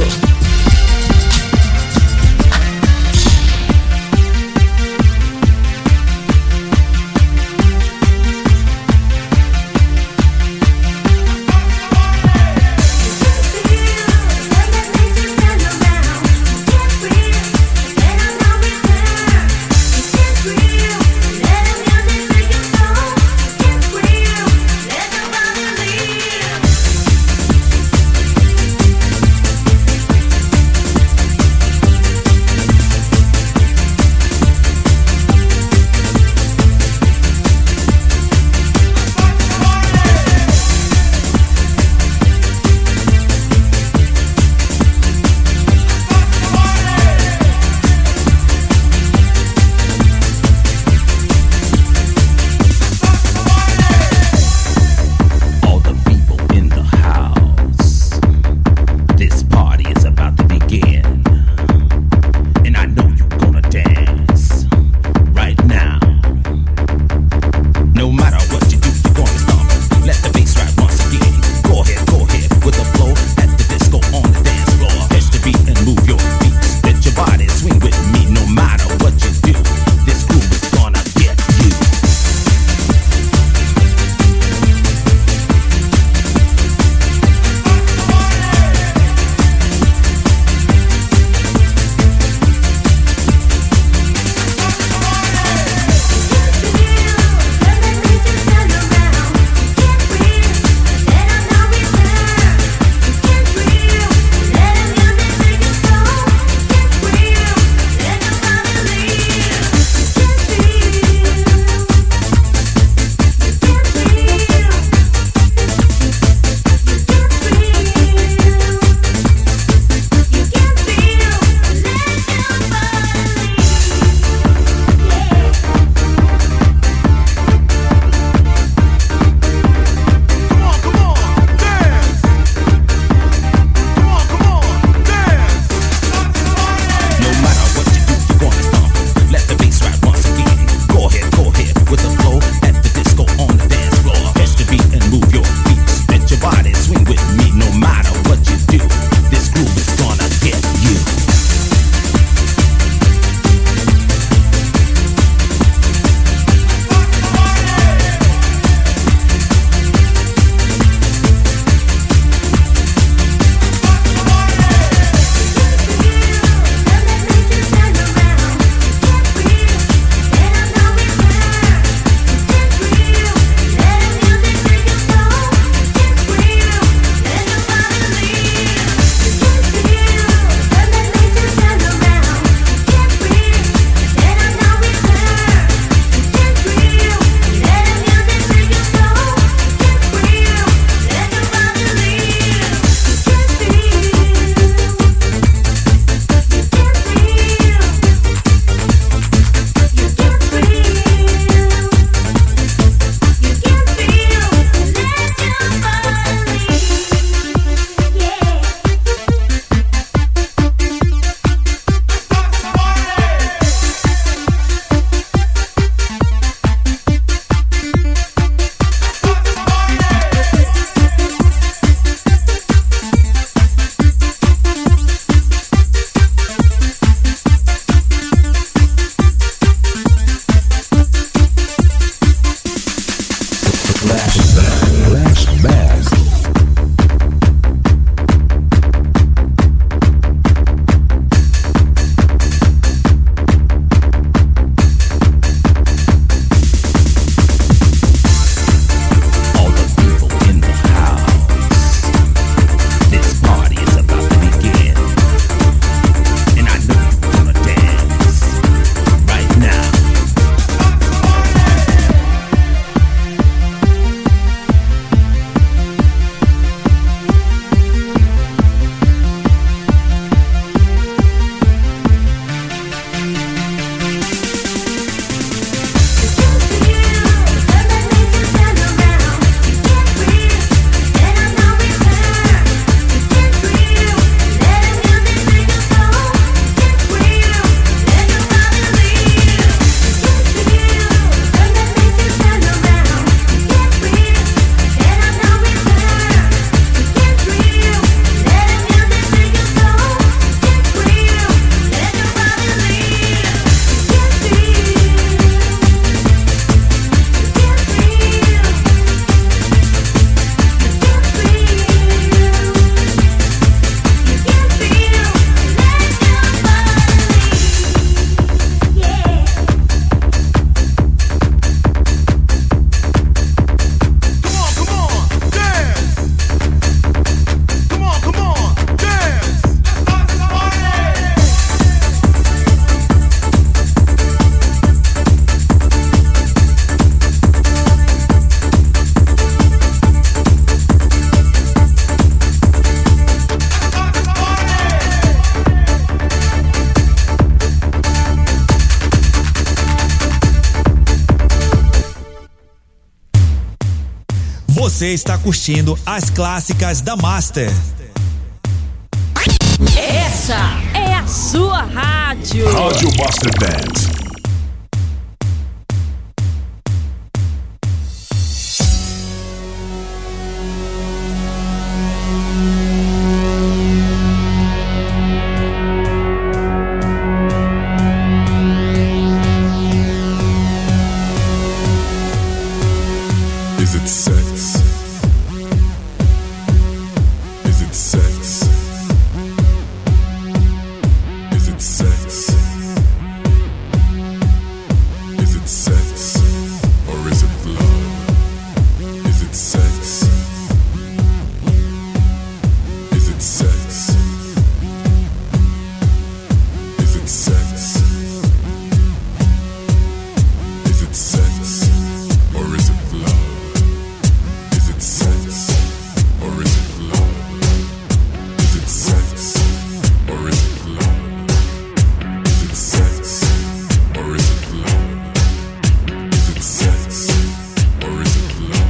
Você está curtindo as clássicas da Master. Essa é a sua rádio. Rádio Master Dance. Is it sex? Is it sex? Is it sex? Is it sex? Or is it love? Is it sex? Is it sex? Is it sex? Is it sex? Or is it love? Is it sex or is it love? Is it sex or is it love? Is it sex or is it love? Is it sex or is it love?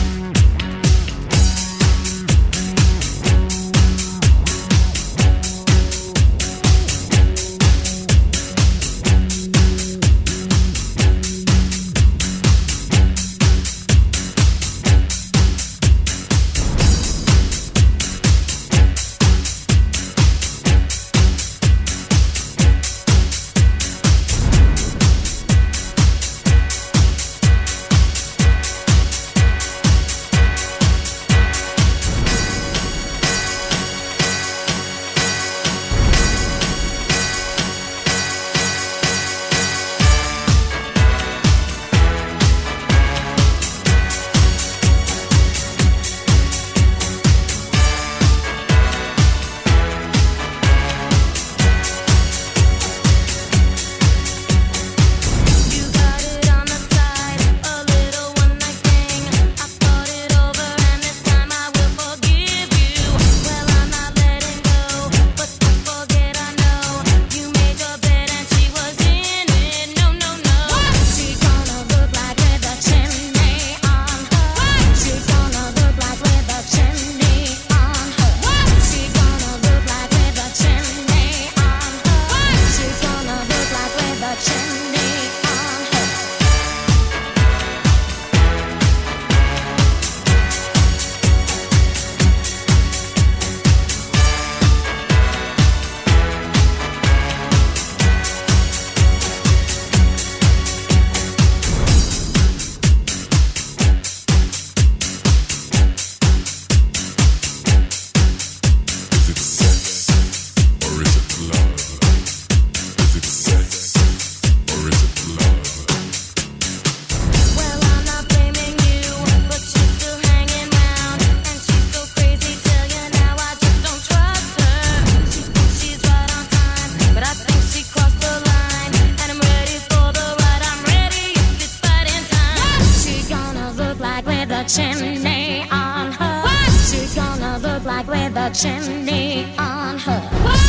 chimney on her. She's gonna look like with a chimney on her.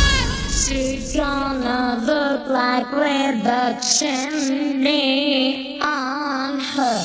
She's gonna look like with a chimney on her.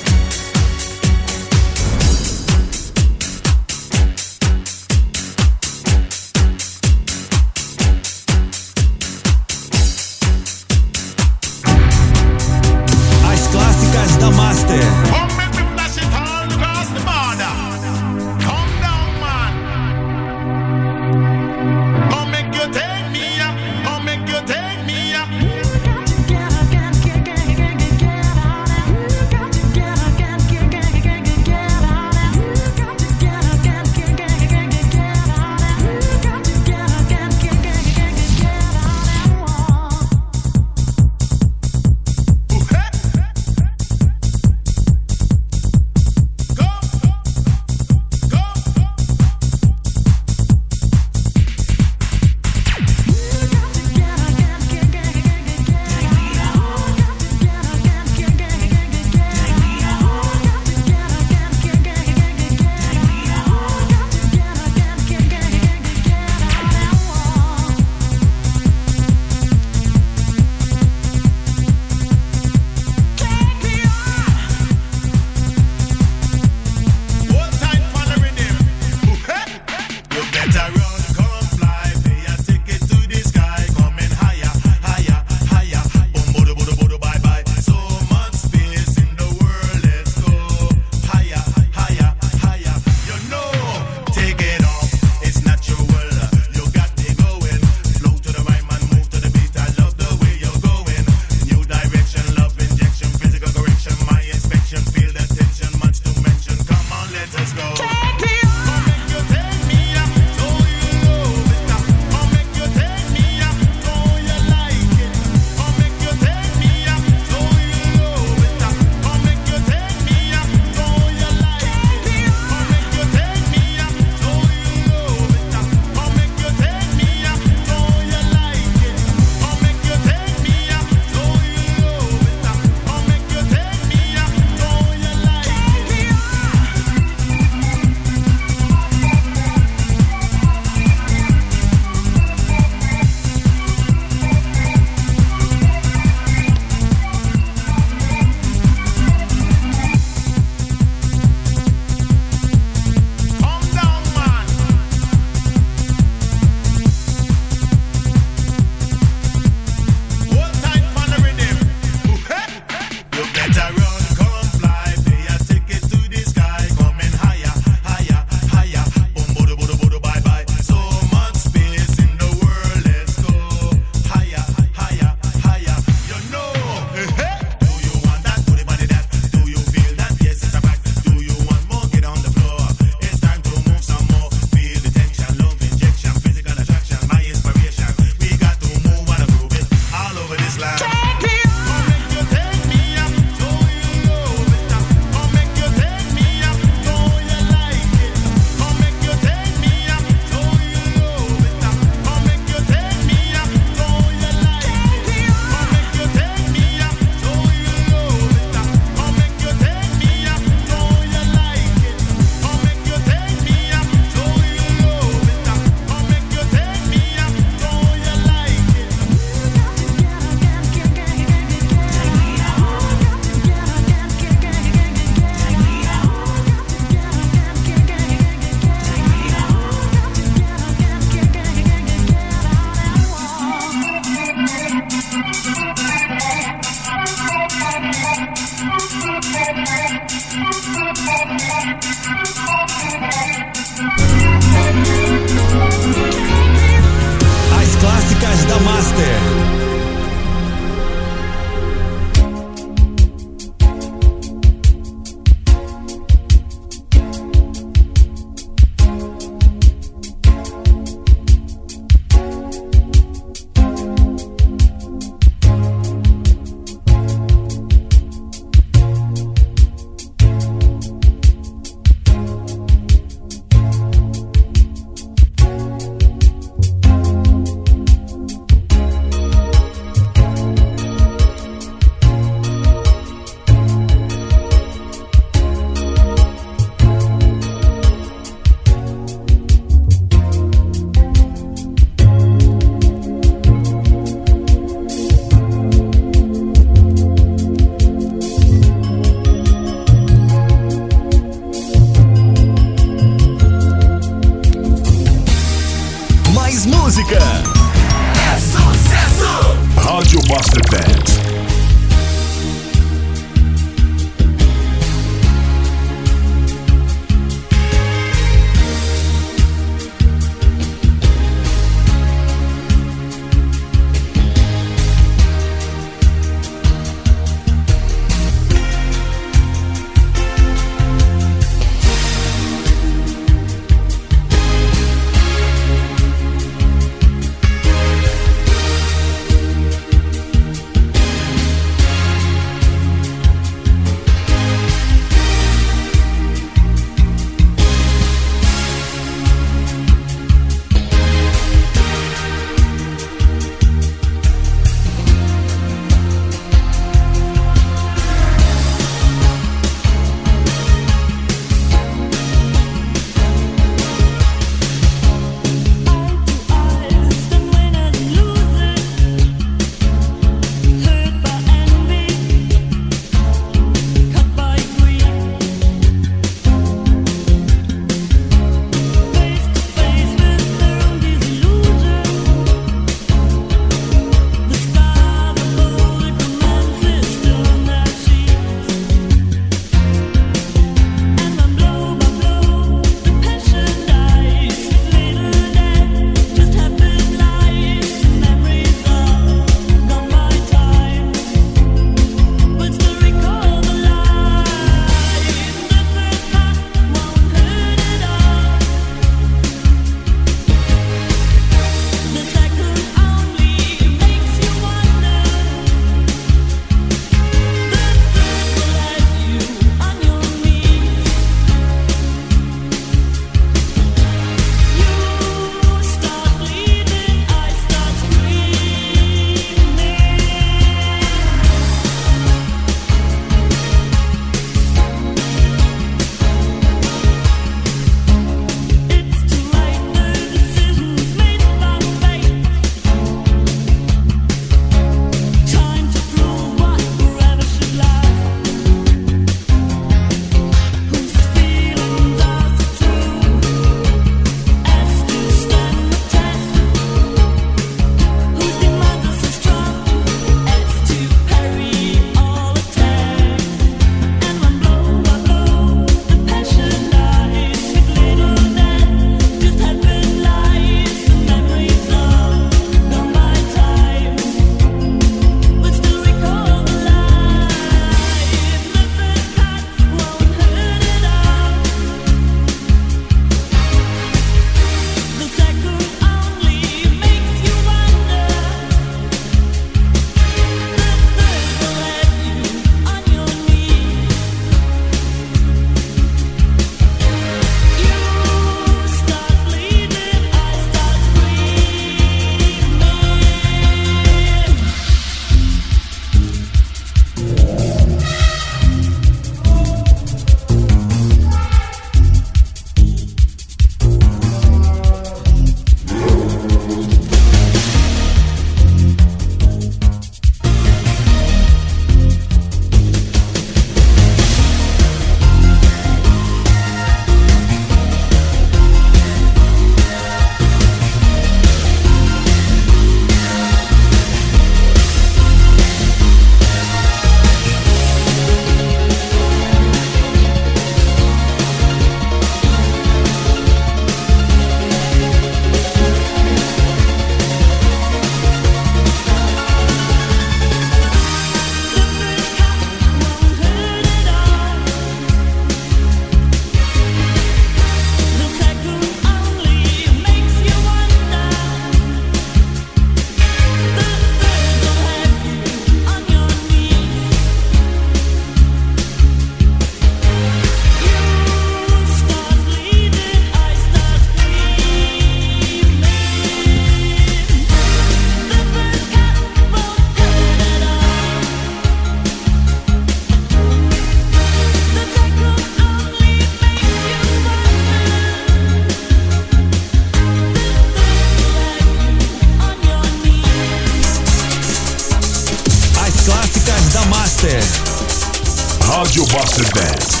Rádio Master Dance.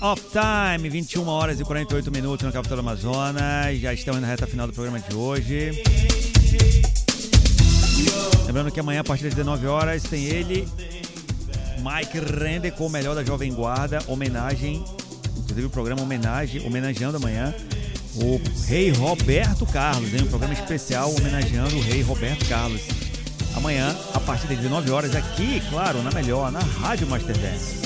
of Time, 21 horas e 48 minutos na capital do Amazonas. Já estamos na reta final do programa de hoje. Lembrando que amanhã, a partir das 19 horas, tem ele, Mike Render, com o melhor da Jovem Guarda, homenagem, inclusive o programa homenageando amanhã o Rei Roberto Carlos, hein? Um programa especial homenageando o Rei Roberto Carlos. Amanhã, a partir das 19 horas, aqui, claro, na melhor, na Rádio Master Dance.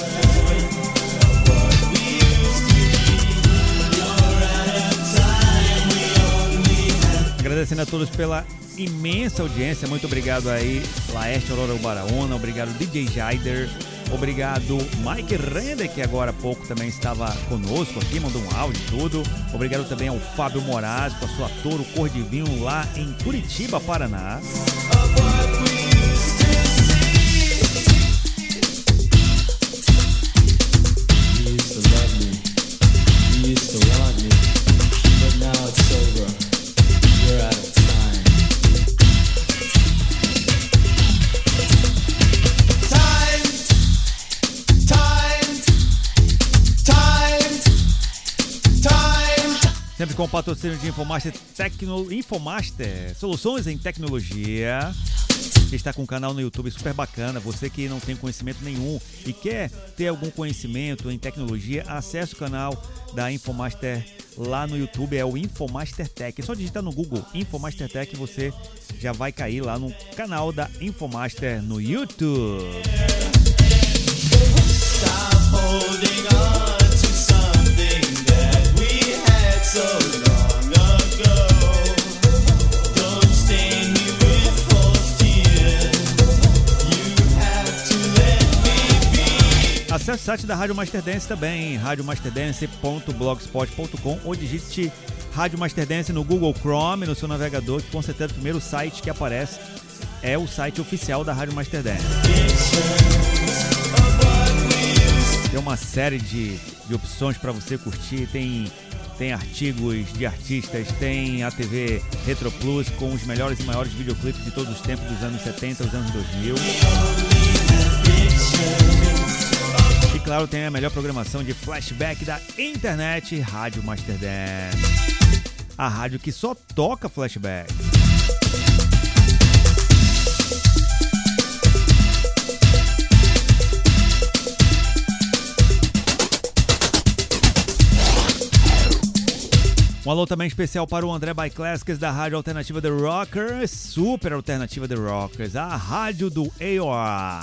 Agradecendo a todos pela imensa audiência. Muito obrigado aí, Laeste Aurora Ubaraúna. Obrigado, DJ Jaider. Obrigado, Mike Render, que agora há pouco também estava conosco aqui, mandou um áudio e tudo. Obrigado também ao Fábio Moraes, com a sua Toro Cor de Vinho lá em Curitiba, Paraná. Sempre com o patrocínio de Infomaster, soluções em tecnologia. Está com um canal no YouTube super bacana. Você que não tem conhecimento nenhum e quer ter algum conhecimento em tecnologia, acesse o canal da Infomaster lá no YouTube, é o Infomaster Tech. É só digitar no Google Infomaster Tech e você já vai cair lá no canal da Infomaster no YouTube. Stop holding on to something that we had so long ago. Don't stain me with false tears. You have to let me be. Acesse o site da Rádio Master Dance também, radiomasterdance.blogspot.com, ou digite Rádio Master Dance no Google Chrome, no seu navegador, que com certeza o primeiro site que aparece é o site oficial da Rádio Master Dance. Tem uma série de opções para você curtir, tem artigos de artistas, tem a TV Retro Plus com os melhores e maiores videoclipes de todos os tempos, dos anos 70 aos anos 2000. E claro, tem a melhor programação de flashback da internet, Rádio Master Dance. A rádio que só toca flashback. Um alô também especial para o André by Classics da Rádio Alternativa The Rockers, Super Alternativa The Rockers, a rádio do AOR.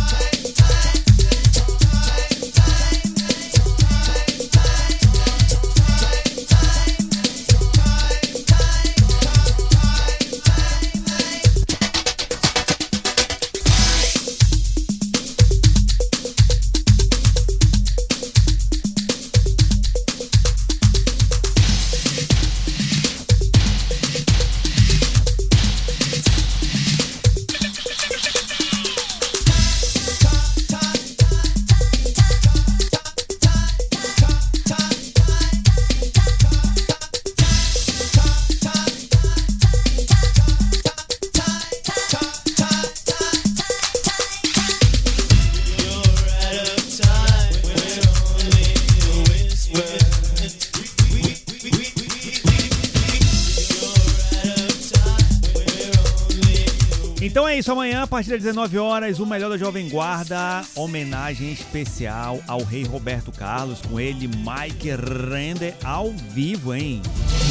Então é isso, amanhã a partir das 19 horas, o melhor da Jovem Guarda, homenagem especial ao Rei Roberto Carlos, com ele, Mike Render, ao vivo, hein?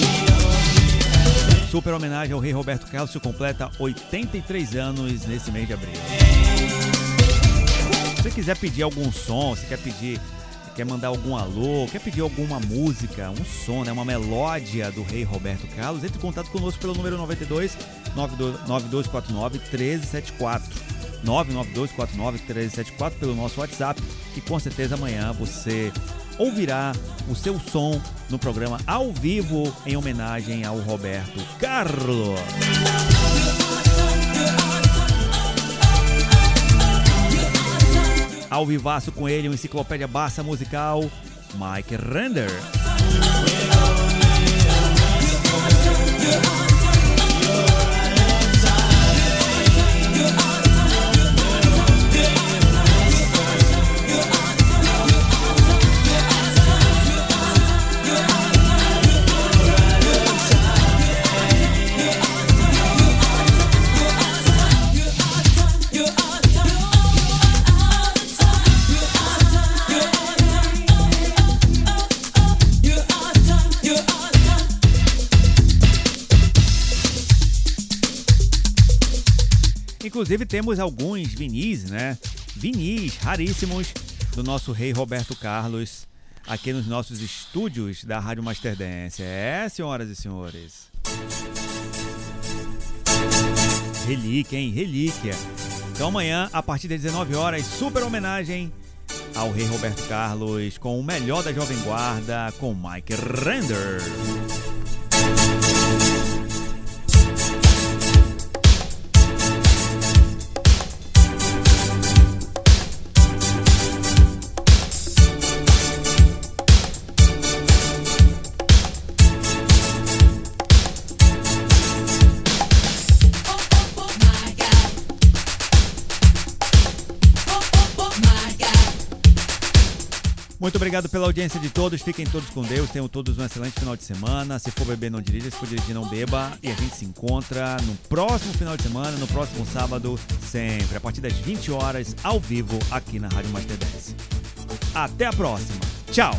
Super homenagem ao Rei Roberto Carlos, que completa 83 anos nesse mês de abril. Se você quiser pedir algum som, se quer mandar algum alô, quer pedir alguma música, um som, né, uma melódia do Rei Roberto Carlos, entre em contato conosco pelo número 9249-1374. 99249-1374 pelo nosso WhatsApp, que com certeza amanhã você ouvirá o seu som no programa ao vivo em homenagem ao Roberto Carlos. Ao vivaço com ele, uma enciclopédia Barça musical, Mike Render. Inclusive temos alguns vinis, né? Vinis raríssimos do nosso rei Roberto Carlos aqui nos nossos estúdios da Rádio Master Dance. Senhoras e senhores. Relíquia, hein? Relíquia. Então amanhã, a partir das 19 horas, super homenagem ao rei Roberto Carlos com o melhor da Jovem Guarda, com Mike Render. Muito obrigado pela audiência de todos, fiquem todos com Deus, tenham todos um excelente final de semana. Se for beber, não dirija, se for dirigir, não beba. E a gente se encontra no próximo final de semana, no próximo sábado, sempre, a partir das 20 horas, ao vivo, aqui na Rádio Master Dance. Até a próxima, tchau!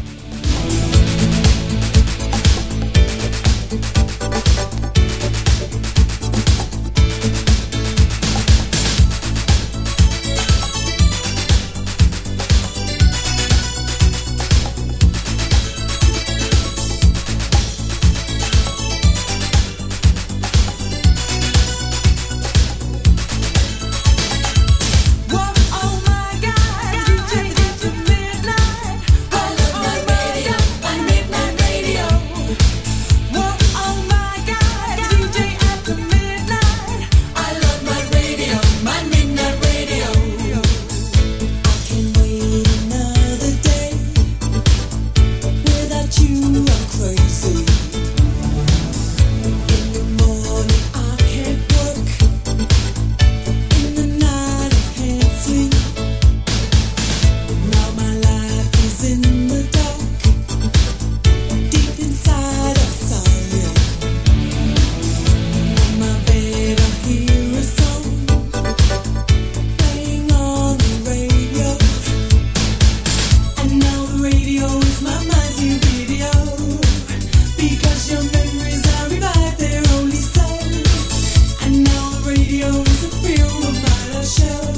Show.